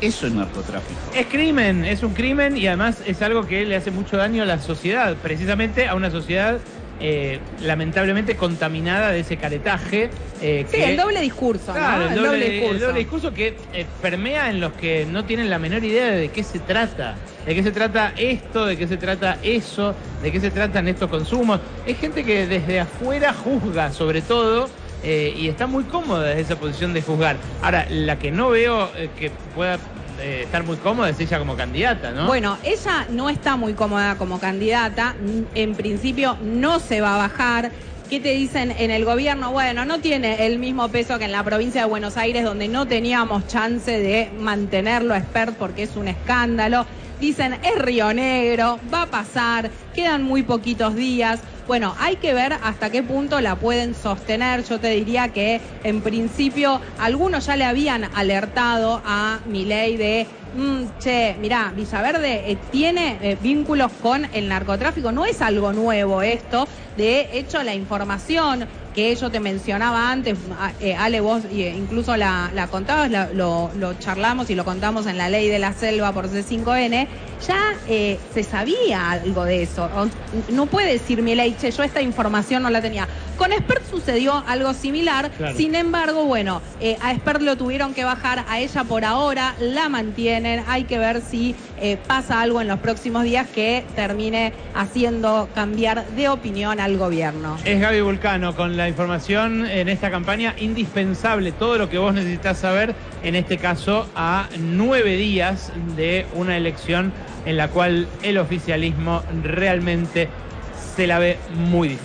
Eso es narcotráfico. Es crimen, es un crimen y además es algo que le hace mucho daño a la sociedad, precisamente a una sociedad eh, lamentablemente contaminada de ese caretaje. Eh, sí, que, el doble discurso, claro, ¿no? El, El doble, doble discurso. el doble discurso que eh, permea en los que no tienen la menor idea de qué se trata. De qué se trata esto, de qué se trata eso, de qué se tratan estos consumos. Es gente que desde afuera juzga sobre todo eh, y está muy cómoda desde esa posición de juzgar. Ahora, la que no veo eh, que pueda eh, estar muy cómoda es ella como candidata, ¿no? Bueno, ella no está muy cómoda como candidata. En principio no se va a bajar. ¿Qué te dicen en el gobierno? Bueno, no tiene el mismo peso que en la provincia de Buenos Aires, donde no teníamos chance de mantenerlo a Espert porque es un escándalo. Dicen, es Río Negro, va a pasar, quedan muy poquitos días. Bueno, hay que ver hasta qué punto la pueden sostener. Yo te diría que, en principio, algunos ya le habían alertado a Milei de, mm, che, mirá, Villaverde eh, tiene eh, vínculos con el narcotráfico. No es algo nuevo esto. De hecho, la información que yo te mencionaba antes, eh, Ale, vos eh, incluso la, la contabas, la, lo, lo charlamos y lo contamos en la ley de la selva por C cinco N, ya eh, se sabía algo de eso. No puede decir Milei, che, yo esta información no la tenía. Con Espert sucedió algo similar, claro. Sin embargo, bueno, eh, a Espert lo tuvieron que bajar, a ella por ahora la mantienen, hay que ver si eh, pasa algo en los próximos días que termine haciendo cambiar de opinión al gobierno. Es Gaby Vulcano con la información en esta campaña indispensable, todo lo que vos necesitas saber, en este caso a nueve días de una elección en la cual el oficialismo realmente se la ve muy difícil.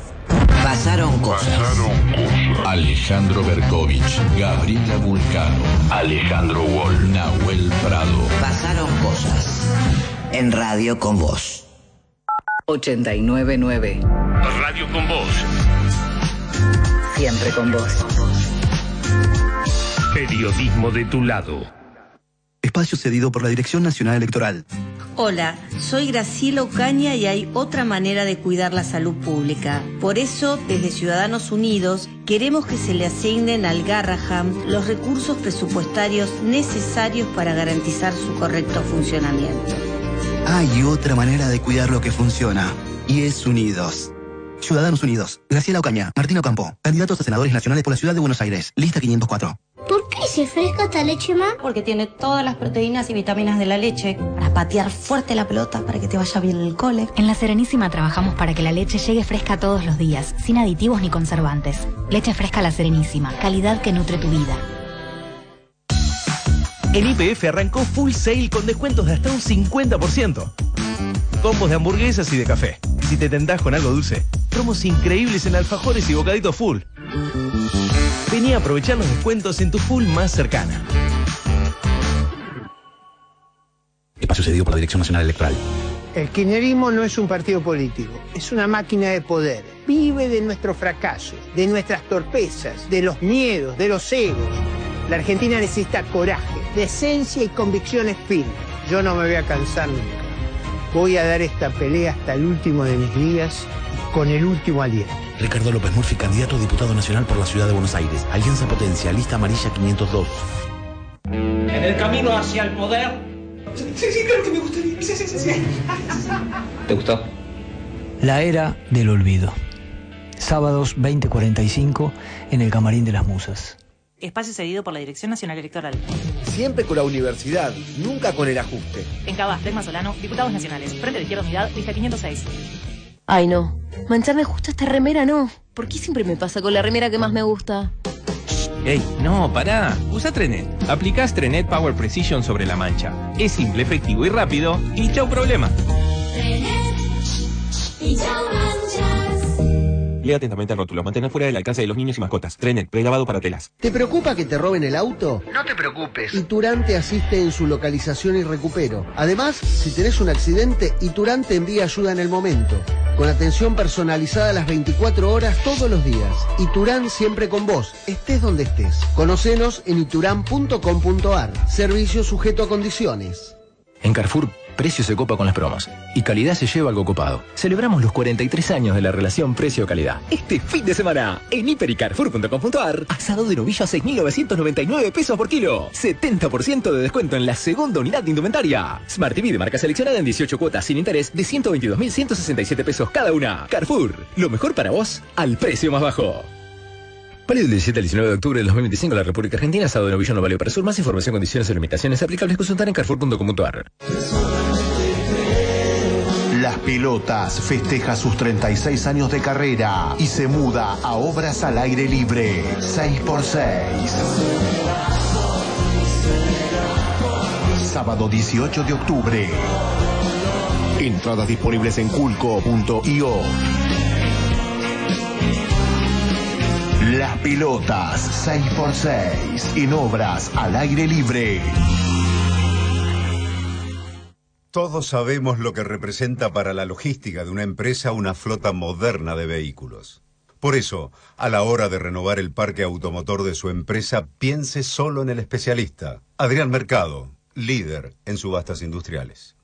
Pasaron cosas. Pasaron cosas. Alejandro Berkovich, Gabriela Vulcano, Alejandro Wall, Nahuel Prado. Pasaron cosas. En Radio con Vos. ochenta y nueve nueve. Radio con Vos. Siempre con vos. Periodismo de tu lado. Espacio cedido por la Dirección Nacional Electoral. Hola, soy Graciela Ocaña y hay otra manera de cuidar la salud pública. Por eso, desde Ciudadanos Unidos, queremos que se le asignen al Garraham los recursos presupuestarios necesarios para garantizar su correcto funcionamiento. Hay otra manera de cuidar lo que funciona, y es Unidos. Ciudadanos Unidos. Graciela Ocaña, Martín Ocampo, candidatos a senadores nacionales por la Ciudad de Buenos Aires. Lista quinientos cuatro. ¿Por qué se fresca esta leche, ma? Porque tiene todas las proteínas y vitaminas de la leche para patear fuerte la pelota, para que te vaya bien el cole. En La Serenísima trabajamos para que la leche llegue fresca todos los días, sin aditivos ni conservantes. Leche fresca La Serenísima, calidad que nutre tu vida. En Y P F arrancó Full Sale con descuentos de hasta un cincuenta por ciento. Combos de hamburguesas y de café. Si te tentás con algo dulce, promos increíbles en alfajores y bocaditos Full. Vení a aprovechar los descuentos en tu Full más cercana. Espacio cedido por la Dirección Nacional Electoral. El kirchnerismo no es un partido político, es una máquina de poder. Vive de nuestros fracasos, de nuestras torpezas, de los miedos, de los egos. La Argentina necesita coraje, decencia y convicciones firmes. Yo no me voy a cansar nunca. Voy a dar esta pelea hasta el último de mis días, con el último aliento. Ricardo López Murphy, candidato a diputado nacional por la Ciudad de Buenos Aires. Alianza Potencia, lista amarilla quinientos dos. En el camino hacia el poder. Sí, sí, claro que me gustaría. Sí, sí, sí, sí. ¿Te gustó? La era del olvido. Sábados veinte cuarenta y cinco en el Camarín de las Musas. Espacio cedido por la Dirección Nacional Electoral. Siempre con la universidad, nunca con el ajuste. En Cabas, Telma Solano, Diputados Nacionales. Frente de Izquierda Unidad, lista quinientos seis. Ay, no. Mancharme justo esta remera, no. ¿Por qué siempre me pasa con la remera que más me gusta? Ey, no, pará. Usa Trenet. Aplicás Trenet Power Precision sobre la mancha. Es simple, efectivo y rápido. Y chau problema. Trenet y chau manchas. Lea atentamente el rótulo. Mantener fuera del alcance de los niños y mascotas. Trenet, prelavado para telas. ¿Te preocupa que te roben el auto? No te preocupes. Iturán te asiste en su localización y recupero. Además, si tenés un accidente, Iturán te envía ayuda en el momento. Con atención personalizada las veinticuatro horas todos los días. Iturán siempre con vos, estés donde estés. Conocenos en iturán punto com punto ar. Servicio sujeto a condiciones. En Carrefour Precio se copa con las promos y calidad se lleva algo copado. Celebramos los cuarenta y tres años de la relación precio-calidad. Este fin de semana, en hiper y carrefour punto com punto ar, asado de novillo a seis mil novecientos noventa y nueve pesos por kilo. setenta por ciento de descuento en la segunda unidad de indumentaria. Smart T V de marca seleccionada en dieciocho cuotas sin interés de ciento veintidós mil ciento sesenta y siete pesos cada una. Carrefour, lo mejor para vos al precio más bajo. Válido del diecisiete al diecinueve de octubre del dos mil veinticinco en la República Argentina. Asado de novillo no válido para sur. Más información, condiciones y limitaciones aplicables. Consultar en carrefour punto com punto ar. Las Pilotas festeja sus treinta y seis años de carrera y se muda a obras al aire libre. seis por seis. Sábado dieciocho de octubre. Entradas disponibles en culco punto i o. Las Pilotas seis por seis en obras al aire libre. Todos sabemos lo que representa para la logística de una empresa una flota moderna de vehículos. Por eso, a la hora de renovar el parque automotor de su empresa, piense solo en el especialista. Adrián Mercado, líder en subastas industriales.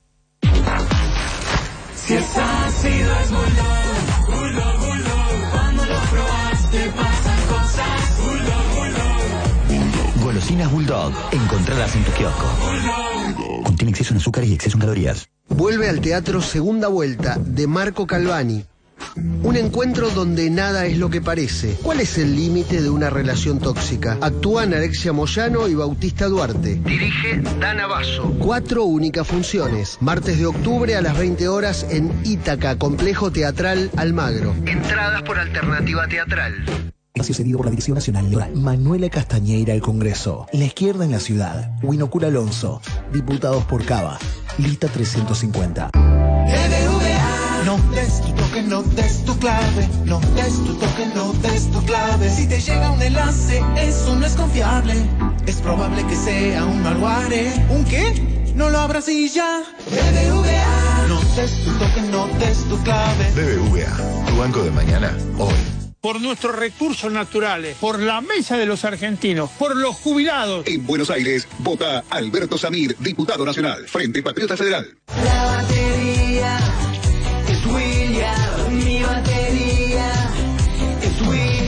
Si es ácido es Bulldog, Bulldog, Bulldog. Cuando lo probaste pasan cosas. Bulldog, Bulldog. Golosinas Bulldog, encontradas en tu kiosco. Contiene exceso en azúcar y exceso en calorías. Vuelve al teatro Segunda Vuelta, de Marco Calvani. Un encuentro donde nada es lo que parece. ¿Cuál es el límite de una relación tóxica? Actúan Alexia Moyano y Bautista Duarte. Dirige Dana Basso. Cuatro únicas funciones. Martes de octubre a las veinte horas en Ítaca, Complejo Teatral Almagro. Entradas por Alternativa Teatral. Espacio cedido por la Dirección Nacional Electoral. Manuela Castañeira al Congreso. La izquierda en la ciudad. Winocura Alonso. Diputados por Cava. Lista trescientos cincuenta. No des tu toque, no des tu clave. No des tu toque, no des tu clave. Si te llega un enlace, eso no es confiable. Es probable que sea un malware. ¿Un qué? No lo abras y ya. B B V A. No des tu toque, no des tu clave. B B V A, tu banco de mañana, hoy. Por nuestros recursos naturales, por la mesa de los argentinos, por los jubilados. En Buenos Aires, vota Alberto Samir, diputado nacional, Frente Patriota Federal. La batería es William, mi batería es William.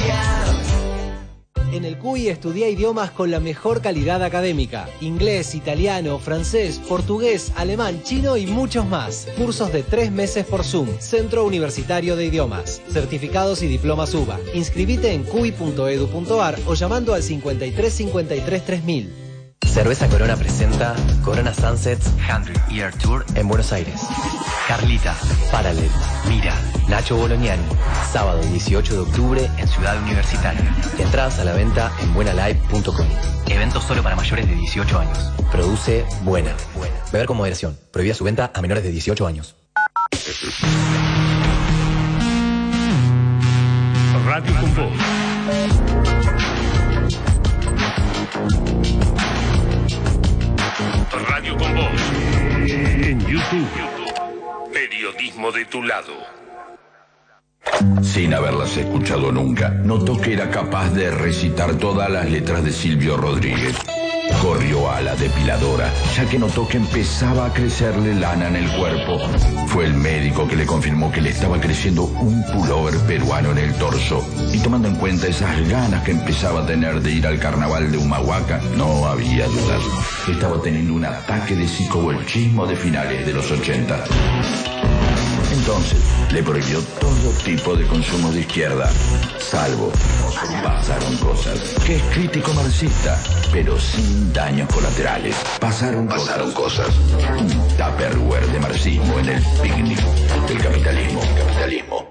En el C U I estudia idiomas con la mejor calidad académica. Inglés, italiano, francés, portugués, alemán, chino y muchos más. Cursos de tres meses por Zoom. Centro Universitario de Idiomas. Certificados y diplomas U B A. Inscribite en cuy punto edu punto ar o llamando al cincuenta y tres cincuenta y tres tres mil. Cerveza Corona presenta Corona Sunsets cien Year Tour en Buenos Aires. Carlita, Paralel, Mira, Nacho Bolognani. Sábado dieciocho de octubre en Ciudad Universitaria. Entradas a la venta en buena live punto com. Evento solo para mayores de dieciocho años. Produce Buena. Beber con moderación. Prohibida su venta a menores de dieciocho años. Radio con Voz. Radio con Voz. En YouTube. Periodismo de tu lado. Sin haberlas escuchado nunca, notó que era capaz de recitar todas las letras de Silvio Rodríguez. Corrió a la depiladora, ya que notó que empezaba a crecerle lana en el cuerpo. Fue el médico que le confirmó que le estaba creciendo un pullover peruano en el torso. Y tomando en cuenta esas ganas que empezaba a tener de ir al carnaval de Humahuaca, no había dudas. Estaba teniendo un ataque de psicobolchismo de finales de los ochenta. Entonces, le prohibió todo tipo de consumo de izquierda, salvo Pasaron Cosas, que es crítico marxista, pero sin daños colaterales. Pasaron, Pasaron cosas. Un tupperware de marxismo en el picnic del capitalismo. Capitalismo.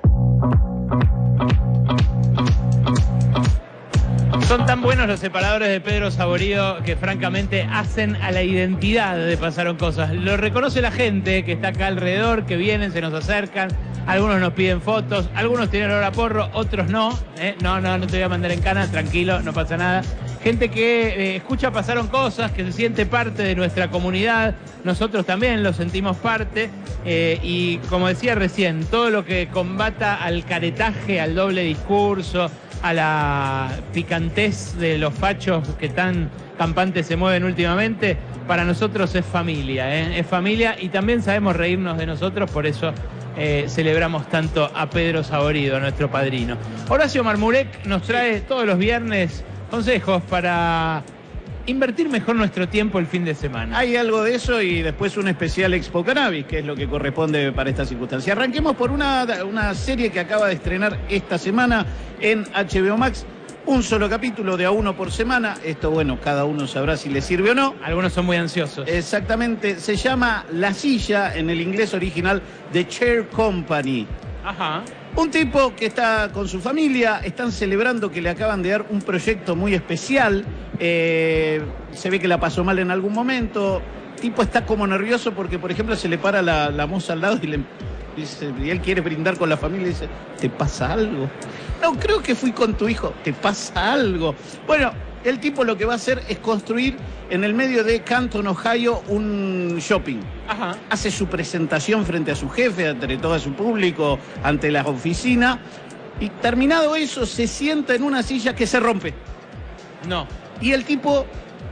Son tan buenos los separadores de Pedro Saborío que francamente hacen a la identidad de Pasaron Cosas. Lo reconoce la gente que está acá alrededor, que vienen, se nos acercan, algunos nos piden fotos, algunos tienen olor a porro, otros no. ¿eh? No, no, no te voy a mandar en cana, tranquilo, no pasa nada. Gente que eh, escucha Pasaron Cosas, que se siente parte de nuestra comunidad, nosotros también lo sentimos parte, eh, y como decía recién, todo lo que combata al caretaje, al doble discurso, a la picantez de los fachos que tan campantes se mueven últimamente, para nosotros es familia, ¿eh? Es familia y también sabemos reírnos de nosotros, por eso eh, celebramos tanto a Pedro Saborido, nuestro padrino. Horacio Marmurek nos trae todos los viernes consejos para invertir mejor nuestro tiempo el fin de semana. Hay algo de eso y después un especial Expo Cannabis, que es lo que corresponde para esta circunstancia. Arranquemos por una, una serie que acaba de estrenar esta semana en H B O Max. Un solo capítulo de a uno por semana. Esto, bueno, cada uno sabrá si le sirve o no. Algunos son muy ansiosos. Exactamente. Se llama La Silla, en el inglés original, The Chair Company. Ajá. Un tipo que está con su familia, están celebrando que le acaban de dar un proyecto muy especial. Eh, se ve que la pasó mal en algún momento. El tipo está como nervioso porque, por ejemplo, se le para la, la moza al lado y le dice, y él quiere brindar con la familia y dice, ¿te pasa algo? No, creo que fui con tu hijo. ¿Te pasa algo? Bueno, el tipo lo que va a hacer es construir en el medio de Canton, Ohio, un shopping. Ajá. Hace su presentación frente a su jefe, ante todo su público, ante la oficina. Y terminado eso, se sienta en una silla que se rompe. No. Y el tipo,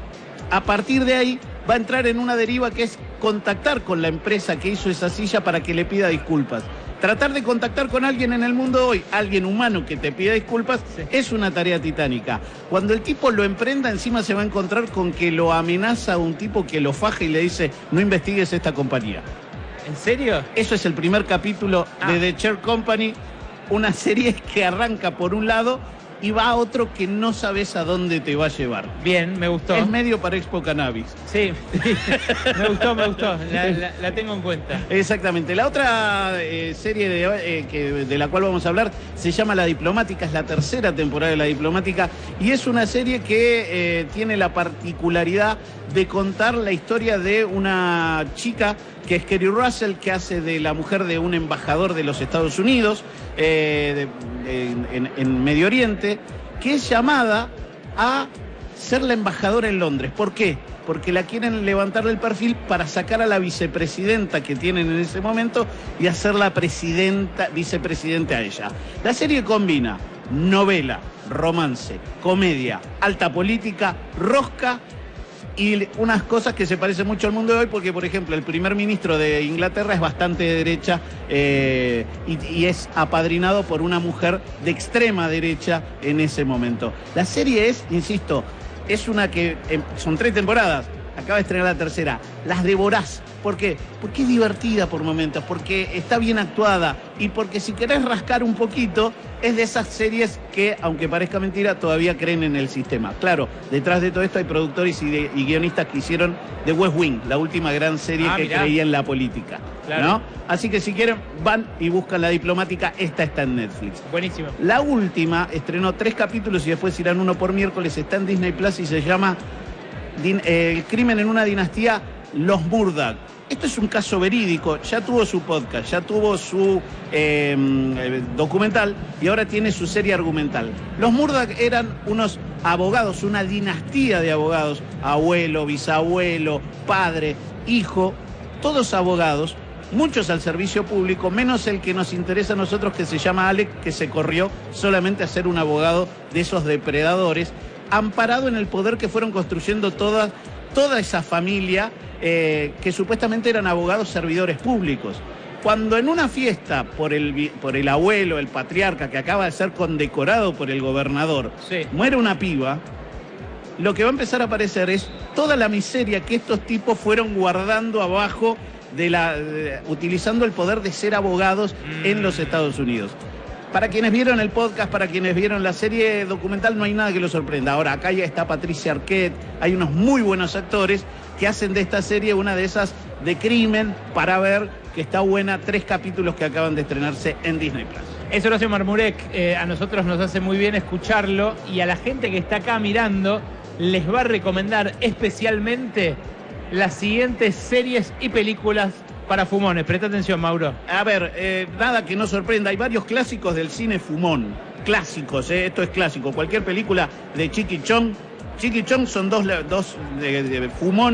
a partir de ahí, va a entrar en una deriva que es contactar con la empresa que hizo esa silla para que le pida disculpas. Tratar de contactar con alguien en el mundo hoy, alguien humano que te pida disculpas, sí, es una tarea titánica. Cuando el tipo lo emprenda, encima se va a encontrar con que lo amenaza un tipo que lo faja y le dice, no investigues esta compañía. ¿En serio? Eso es el primer capítulo ah. de The Chair Company, una serie que arranca por un lado y va a otro que no sabes a dónde te va a llevar. Bien, me gustó. Es medio para Expo Cannabis. Sí, me gustó, me gustó. La, la, la tengo en cuenta. Exactamente. La otra eh, serie de, eh, que, de la cual vamos a hablar se llama La Diplomática, es la tercera temporada de La Diplomática y es una serie que eh, tiene la particularidad de contar la historia de una chica que es Kerry Russell, que hace de la mujer de un embajador de los Estados Unidos eh, de, de, en, en Medio Oriente, que es llamada a ser la embajadora en Londres. ¿Por qué? Porque la quieren levantar del perfil para sacar a la vicepresidenta que tienen en ese momento y hacerla presidenta, vicepresidente a ella. La serie combina novela, romance, comedia, alta política, rosca y unas cosas que se parecen mucho al mundo de hoy, porque, por ejemplo, el primer ministro de Inglaterra es bastante de derecha eh, y, y es apadrinado por una mujer de extrema derecha en ese momento. La serie es, insisto, es una que eh, son tres temporadas, acaba de estrenar la tercera, las devorás. ¿Por qué? Porque es divertida por momentos, porque está bien actuada y porque si querés rascar un poquito, es de esas series que, aunque parezca mentira, todavía creen en el sistema. Claro, detrás de todo esto hay productores y, de, y guionistas que hicieron The West Wing, la última gran serie ah, que mirá. creía en la política. Claro. ¿No? Así que si quieren, van y buscan La Diplomática, esta está en Netflix. Buenísimo. La última estrenó tres capítulos y después irán uno por miércoles, está en Disney Plus y se llama Din- eh, El crimen en una dinastía, Los Murdoch. Esto es un caso verídico, ya tuvo su podcast, ya tuvo su eh, documental y ahora tiene su serie argumental. Los Murdoch eran unos abogados, una dinastía de abogados, abuelo, bisabuelo, padre, hijo, todos abogados, muchos al servicio público, menos el que nos interesa a nosotros, que se llama Alec, que se corrió solamente a ser un abogado de esos depredadores, amparado en el poder que fueron construyendo toda, toda esa familia, eh, que supuestamente eran abogados servidores públicos. Cuando en una fiesta por el, por el abuelo, el patriarca, que acaba de ser condecorado por el gobernador, sí, muere una piba, lo que va a empezar a aparecer es toda la miseria que estos tipos fueron guardando abajo de la, de, utilizando el poder de ser abogados mm. en los Estados Unidos. Para quienes vieron el podcast, para quienes vieron la serie documental, no hay nada que los sorprenda. Ahora, acá ya está Patricia Arquette, hay unos muy buenos actores que hacen de esta serie una de esas de crimen para ver, que está buena, tres capítulos que acaban de estrenarse en Disney Plus. Es Horacio Marmurek, eh, a nosotros nos hace muy bien escucharlo y a la gente que está acá mirando les va a recomendar especialmente las siguientes series y películas para fumones. Presta atención, Mauro. A ver, eh, nada que no sorprenda. Hay varios clásicos del cine fumón. Clásicos, eh, esto es clásico. Cualquier película de Cheech y Chong. Cheech y Chong son dos, dos de, de fumones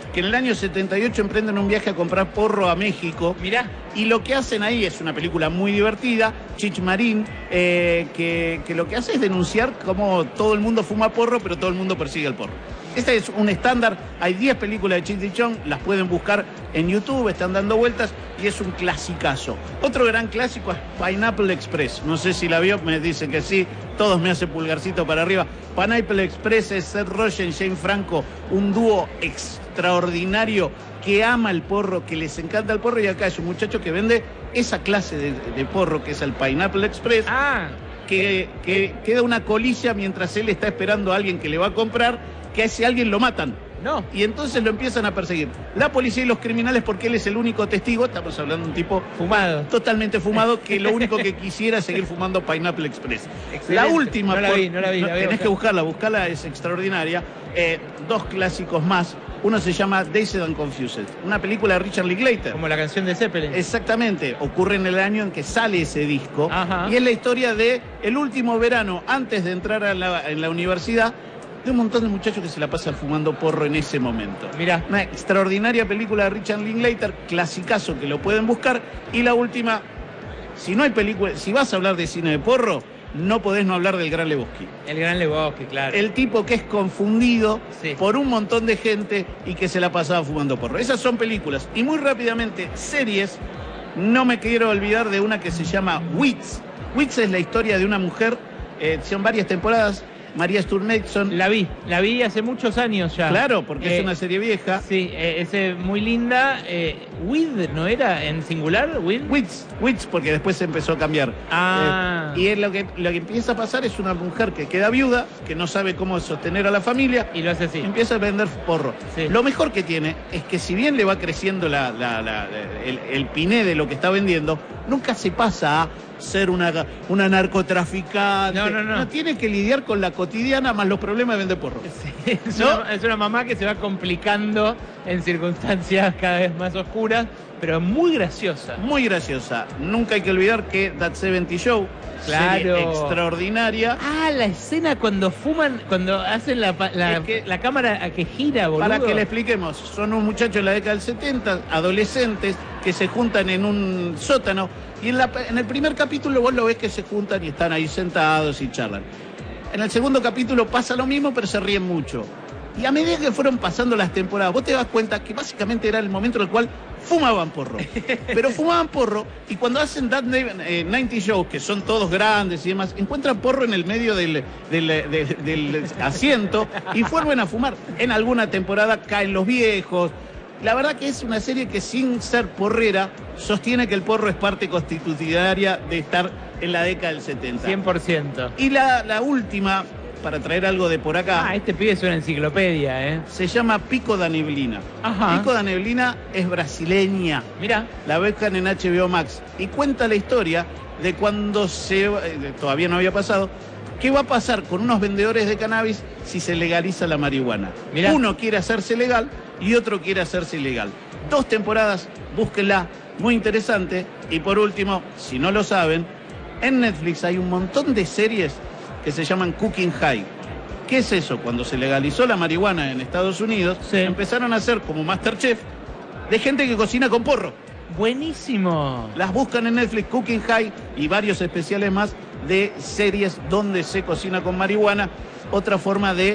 que en el año setenta y ocho emprenden un viaje a comprar porro a México. Mirá. Y lo que hacen ahí es una película muy divertida, Chich Marín, eh, que, que lo que hace es denunciar cómo todo el mundo fuma porro, pero todo el mundo persigue el porro. Este es un estándar, hay diez películas de Cheech y Chong, las pueden buscar en YouTube, están dando vueltas y es un clasicazo. Otro gran clásico es Pineapple Express, no sé si la vio, me dicen que sí, todos me hacen pulgarcito para arriba. Pineapple Express es Seth Rogen, Jane Franco, un dúo extraordinario que ama el porro, que les encanta el porro, y acá es un muchacho que vende esa clase de, de porro que es el Pineapple Express. Ah. Que, que queda una colilla mientras él está esperando a alguien que le va a comprar, que a ese alguien lo matan. No. Y entonces lo empiezan a perseguir. La policía y los criminales, porque él es el único testigo, estamos hablando de un tipo fumado, totalmente fumado, que lo único que quisiera es seguir fumando Pineapple Express. Excelente. La última, no la por, vi, no la vi, no, la voy a tenés buscar. que buscarla, buscarla, es extraordinaria. Eh, dos clásicos más. Uno se llama Dazed and Confused, una película de Richard Linklater. Como la canción de Zeppelin. Exactamente, ocurre en el año en que sale ese disco. Ajá. Y es la historia de el último verano antes de entrar a la, en la universidad, de un montón de muchachos que se la pasan fumando porro en ese momento. Mirá. Una extraordinaria película de Richard Linklater, clasicazo que lo pueden buscar. Y la última, si no hay película, si vas a hablar de cine de porro, no podés no hablar del Gran Lebowski. El Gran Lebowski, claro. El tipo que es confundido sí. por un montón de gente y que se la pasaba fumando porro. Esas son películas. Y muy rápidamente, series. No me quiero olvidar de una que se llama Wits. Wits es la historia de una mujer, eh, son varias temporadas. María Sturneson. La vi, la vi hace muchos años ya. Claro, porque eh, es una serie vieja. Sí, eh, es eh, muy linda. Eh, With, ¿no era en singular? With? Wits, Wits, porque después se empezó a cambiar. Ah. Eh, y es lo que, lo que empieza a pasar es una mujer que queda viuda, que no sabe cómo sostener a la familia. Y lo hace así. Empieza a vender porro. Sí. Lo mejor que tiene es que si bien le va creciendo la, la, la, el, el piné de lo que está vendiendo, nunca se pasa a ser una, una narcotraficante. No, no, no. No tiene que lidiar con la cotidiana más los problemas de vender porro. Sí, es, ¿no? una, es una mamá que se va complicando en circunstancias cada vez más oscuras, pero muy graciosa. Muy graciosa. Nunca hay que olvidar que That setenta Show, claro, serie extraordinaria. Ah, la escena cuando fuman, cuando hacen la, la, es que, la cámara a que gira, boludo. Para que le expliquemos, son unos muchachos de la década del setenta, adolescentes, que se juntan en un sótano, y en, la, en el primer capítulo vos lo ves que se juntan y están ahí sentados y charlan. En el segundo capítulo pasa lo mismo, pero se ríen mucho. Y a medida que fueron pasando las temporadas, vos te das cuenta que básicamente era el momento en el cual fumaban porro. Pero fumaban porro, y cuando hacen That noventa Shows, que son todos grandes y demás, encuentran porro en el medio del, del, del, del asiento y vuelven a fumar. En alguna temporada caen los viejos. La verdad que es una serie que, sin ser porrera, sostiene que el porro es parte constitucionaria de estar en la década del setenta. cien por ciento. Y la, la última, para traer algo de por acá. Ah, este pibe es una enciclopedia, ¿eh? Se llama Pico da Neblina. Ajá. Pico da Neblina es brasileña. Mirá. La buscan en H B O Max. Y cuenta la historia de cuando se... Eh, todavía no había pasado. ¿Qué va a pasar con unos vendedores de cannabis si se legaliza la marihuana? Mirá. Uno quiere hacerse legal y otro quiere hacerse ilegal. Dos temporadas, búsquenla, muy interesante. Y por último, si no lo saben, en Netflix hay un montón de series que se llaman Cooking High. ¿Qué es eso? Cuando se legalizó la marihuana en Estados Unidos, sí, empezaron a hacer como MasterChef de gente que cocina con porro. Buenísimo. Las buscan en Netflix, Cooking High, y varios especiales más de series donde se cocina con marihuana. Otra forma de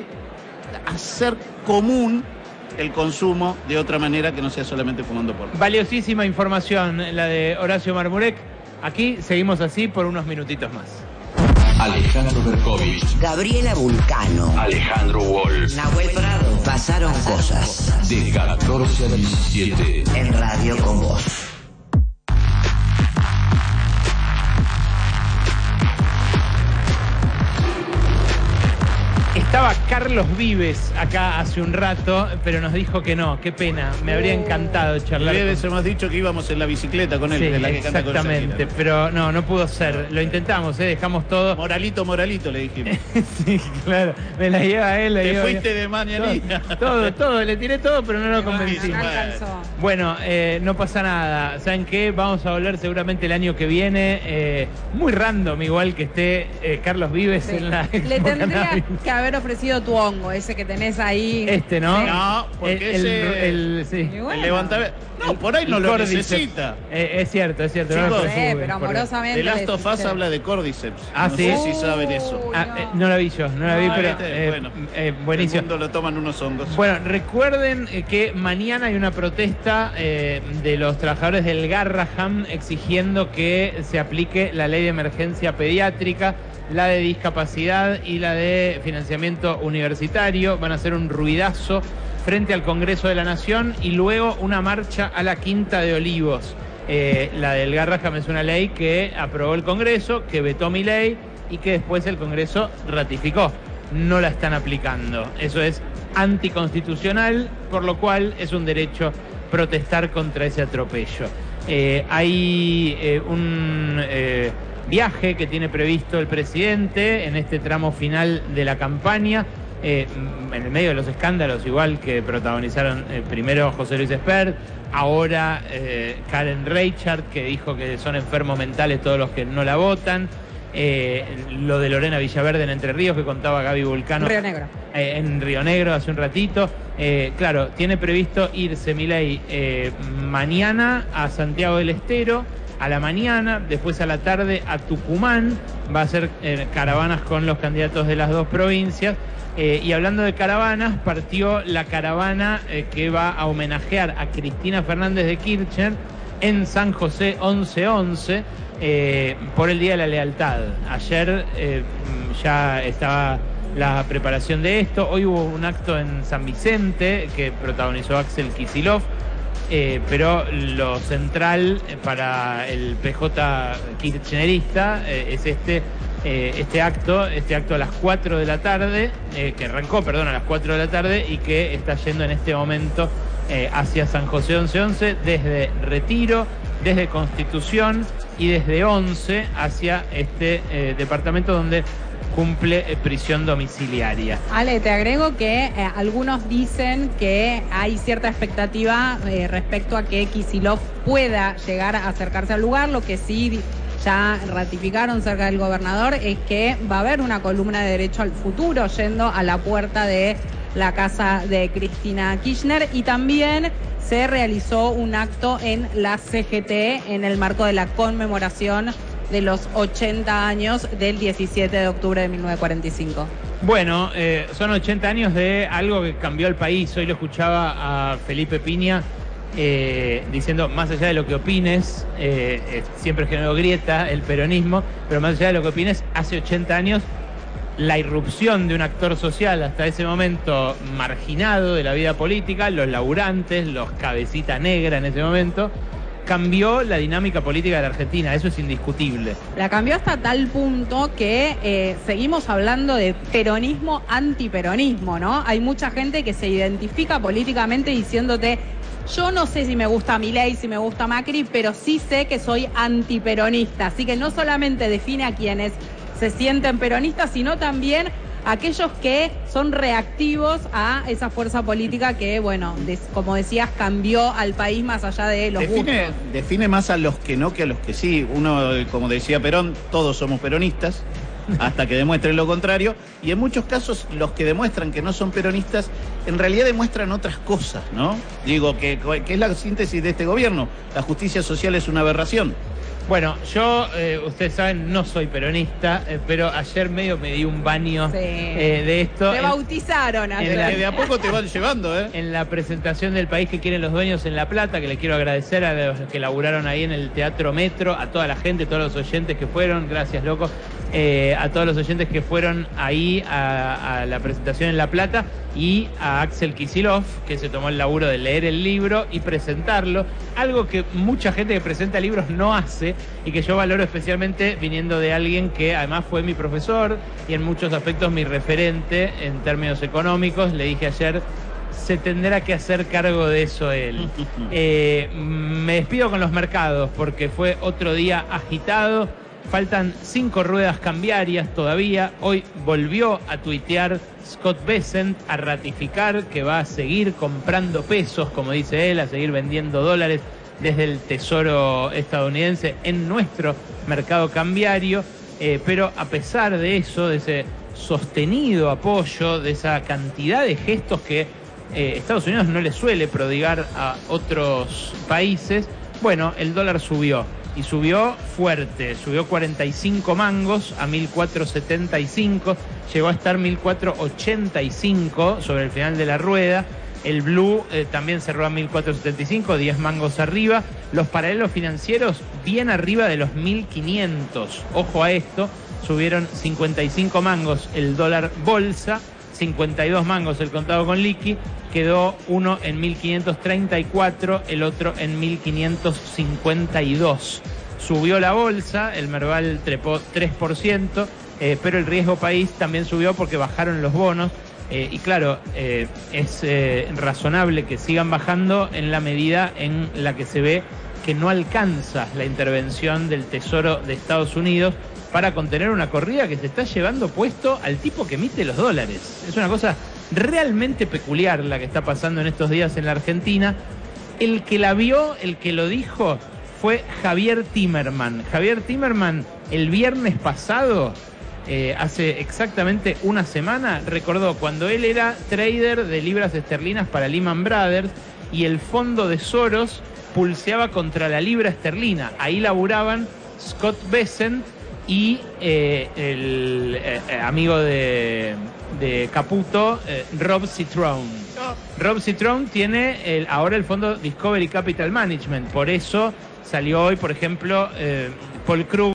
hacer común el consumo de otra manera que no sea solamente fumando porro. Valiosísima información la de Horacio Marmurek. Aquí seguimos así por unos minutitos más. Alejandro Berkovich, Gabriela Vulcano, Alejandro Wall, Nahuel Prado. Pasaron cosas. De catorce a diecisiete. En Radio con Vos. Estaba Carlos Vives acá hace un rato, pero nos dijo que no. Qué pena, me habría encantado charlar. Vives hemos dicho que íbamos en la bicicleta con él, Sí, de la que canta con exactamente, Shakira. pero no, no pudo ser. Lo intentamos, ¿eh? Dejamos todo. Moralito, moralito, le dijimos. Sí, claro, me la lleva a él. La Te lleva fuiste yo. de mañanita. Todo, todo, todo, le tiré todo, pero no lo convencí. No alcanzó. Bueno, eh, no pasa nada. ¿Saben qué? Vamos a volver seguramente el año que viene. Eh, muy random, igual que esté eh, Carlos Vives Sí. en la. Le Expo tendría Cannabis. que haber ofrecido tu hongo, ese que tenés ahí. Este, ¿no? Sí. No, porque el, ese... el, el- sí. Y bueno. El levanta... No, por ahí no El lo Cordyceps. necesita. Eh, es cierto, es cierto. Chicos, no lo Sí, presume, pero por- amorosamente. The Last of Us les- habla de Cordyceps. Ah, no ¿sí? sé si saben eso. Ah, eh, no la vi yo, no la vi, Ah, pero viste, eh, bueno. eh, buenísimo. El mundo lo toman unos hongos. Bueno, recuerden eh, que mañana hay una protesta eh, de los trabajadores del Garraham exigiendo que se aplique la ley de emergencia pediátrica, la de discapacidad y la de financiamiento universitario. Van a hacer un ruidazo frente al Congreso de la Nación y luego una marcha a la Quinta de Olivos. Eh, la del Garraham es una ley que aprobó el Congreso, que vetó mi ley y que después el Congreso ratificó. No la están aplicando. Eso es anticonstitucional, por lo cual es un derecho protestar contra ese atropello. Eh, hay eh, un eh, viaje que tiene previsto el presidente en este tramo final de la campaña, eh, en el medio de los escándalos, igual que protagonizaron eh, primero José Luis Espert, ahora eh, Karen Reichard, que dijo que son enfermos mentales todos los que no la votan. Eh, lo de Lorena Villaverde en Entre Ríos, que contaba Gaby Vulcano. Río Negro. Eh, en Río Negro hace un ratito. Eh, claro, tiene previsto irse Milei eh, mañana a Santiago del Estero, a la mañana, después a la tarde a Tucumán. Va a hacer eh, caravanas con los candidatos de las dos provincias. Eh, y hablando de caravanas, partió la caravana eh, que va a homenajear a Cristina Fernández de Kirchner en San José once once. Eh, por el Día de la Lealtad. Ayer eh, ya estaba la preparación de esto. Hoy hubo un acto en San Vicente que protagonizó Axel Kicillof, eh, pero lo central para el P J kirchnerista eh, es este, eh, este acto, este acto a las cuatro de la tarde, eh, que arrancó, perdón, a las cuatro de la tarde y que está yendo en este momento eh, hacia San José once once, desde Retiro, desde Constitución y desde once hacia este eh, departamento donde cumple eh, prisión domiciliaria. Ale, te agrego que eh, algunos dicen que hay cierta expectativa eh, respecto a que Kicillof pueda llegar a acercarse al lugar. Lo que sí ya ratificaron cerca del gobernador es que va a haber una columna de derecho al futuro yendo a la puerta de la casa de Cristina Kirchner, y también se realizó un acto en la C G T en el marco de la conmemoración de los ochenta años del diecisiete de octubre de mil novecientos cuarenta y cinco. Bueno, eh, son ochenta años de algo que cambió el país. Hoy lo escuchaba a Felipe Piña eh, diciendo, más allá de lo que opines, eh, eh, siempre generó grieta el peronismo, pero más allá de lo que opines, hace ochenta años la irrupción de un actor social hasta ese momento marginado de la vida política, los laburantes, los cabecita negra en ese momento, cambió la dinámica política de la Argentina. Eso es indiscutible. La cambió hasta tal punto que eh, seguimos hablando de peronismo, antiperonismo, ¿no? Hay mucha gente que se identifica políticamente diciéndote, yo no sé si me gusta Milei, si me gusta Macri, pero sí sé que soy antiperonista. Así que no solamente define a quienes se sienten peronistas, sino también aquellos que son reactivos a esa fuerza política que, bueno, des, como decías, cambió al país más allá de los define, gustos. define más a los que no que a los que sí. Uno, como decía Perón, todos somos peronistas, hasta que demuestren lo contrario. Y en muchos casos, los que demuestran que no son peronistas, en realidad demuestran otras cosas, ¿no? Digo, que, que es la síntesis de este gobierno. La justicia social es una aberración. Bueno, yo, eh, ustedes saben, no soy peronista, eh, pero ayer medio me di un baño Sí. eh, de esto. Te En- bautizaron ayer. en la- Que de a poco te van llevando, ¿eh? En la presentación del país que quieren los dueños en La Plata, que le quiero agradecer a los que laburaron ahí en el Teatro Metro, a toda la gente, todos los oyentes que fueron, gracias loco, eh, a todos los oyentes que fueron ahí a, a la presentación en La Plata, y a Axel Kicillof, que se tomó el laburo de leer el libro y presentarlo, algo que mucha gente que presenta libros no hace y que yo valoro especialmente viniendo de alguien que además fue mi profesor y en muchos aspectos mi referente en términos económicos. Le dije ayer, se tendrá que hacer cargo de eso él. Eh, me despido con los mercados porque fue otro día agitado. Faltan cinco ruedas cambiarias todavía. Hoy volvió a tuitear Scott Bessent a ratificar que va a seguir comprando pesos, como dice él, a seguir vendiendo dólares desde el Tesoro estadounidense en nuestro mercado cambiario. Eh, pero a pesar de eso, de ese sostenido apoyo, de esa cantidad de gestos que eh, Estados Unidos no le suele prodigar a otros países, bueno, el dólar subió. Y subió fuerte, subió cuarenta y cinco mangos a mil cuatrocientos setenta y cinco, llegó a estar mil cuatrocientos ochenta y cinco sobre el final de la rueda. El blue eh, también cerró a mil cuatrocientos setenta y cinco, diez mangos arriba. Los paralelos financieros bien arriba de los mil quinientos. Ojo a esto, subieron cincuenta y cinco mangos el dólar bolsa, cincuenta y dos mangos el contado con liqui. Quedó uno en mil quinientos treinta y cuatro, el otro en mil quinientos cincuenta y dos. Subió la bolsa, el Merval trepó tres por ciento, eh, pero el riesgo país también subió porque bajaron los bonos. Eh, y claro, eh, es eh, razonable que sigan bajando en la medida en la que se ve que no alcanza la intervención del Tesoro de Estados Unidos para contener una corrida que se está llevando puesto al tipo que emite los dólares. Es una cosa realmente peculiar la que está pasando en estos días en la Argentina. El que la vio, el que lo dijo, fue Javier Timerman. Javier Timerman, el viernes pasado, eh, hace exactamente una semana, recordó cuando él era trader de libras esterlinas para Lehman Brothers y el fondo de Soros pulseaba contra la libra esterlina. Ahí laburaban Scott Bessent y eh, el eh, amigo de, de Caputo, eh, Rob Citron. Rob Citron tiene el, ahora el fondo Discovery Capital Management. Por eso salió hoy, por ejemplo, eh, Paul Krugman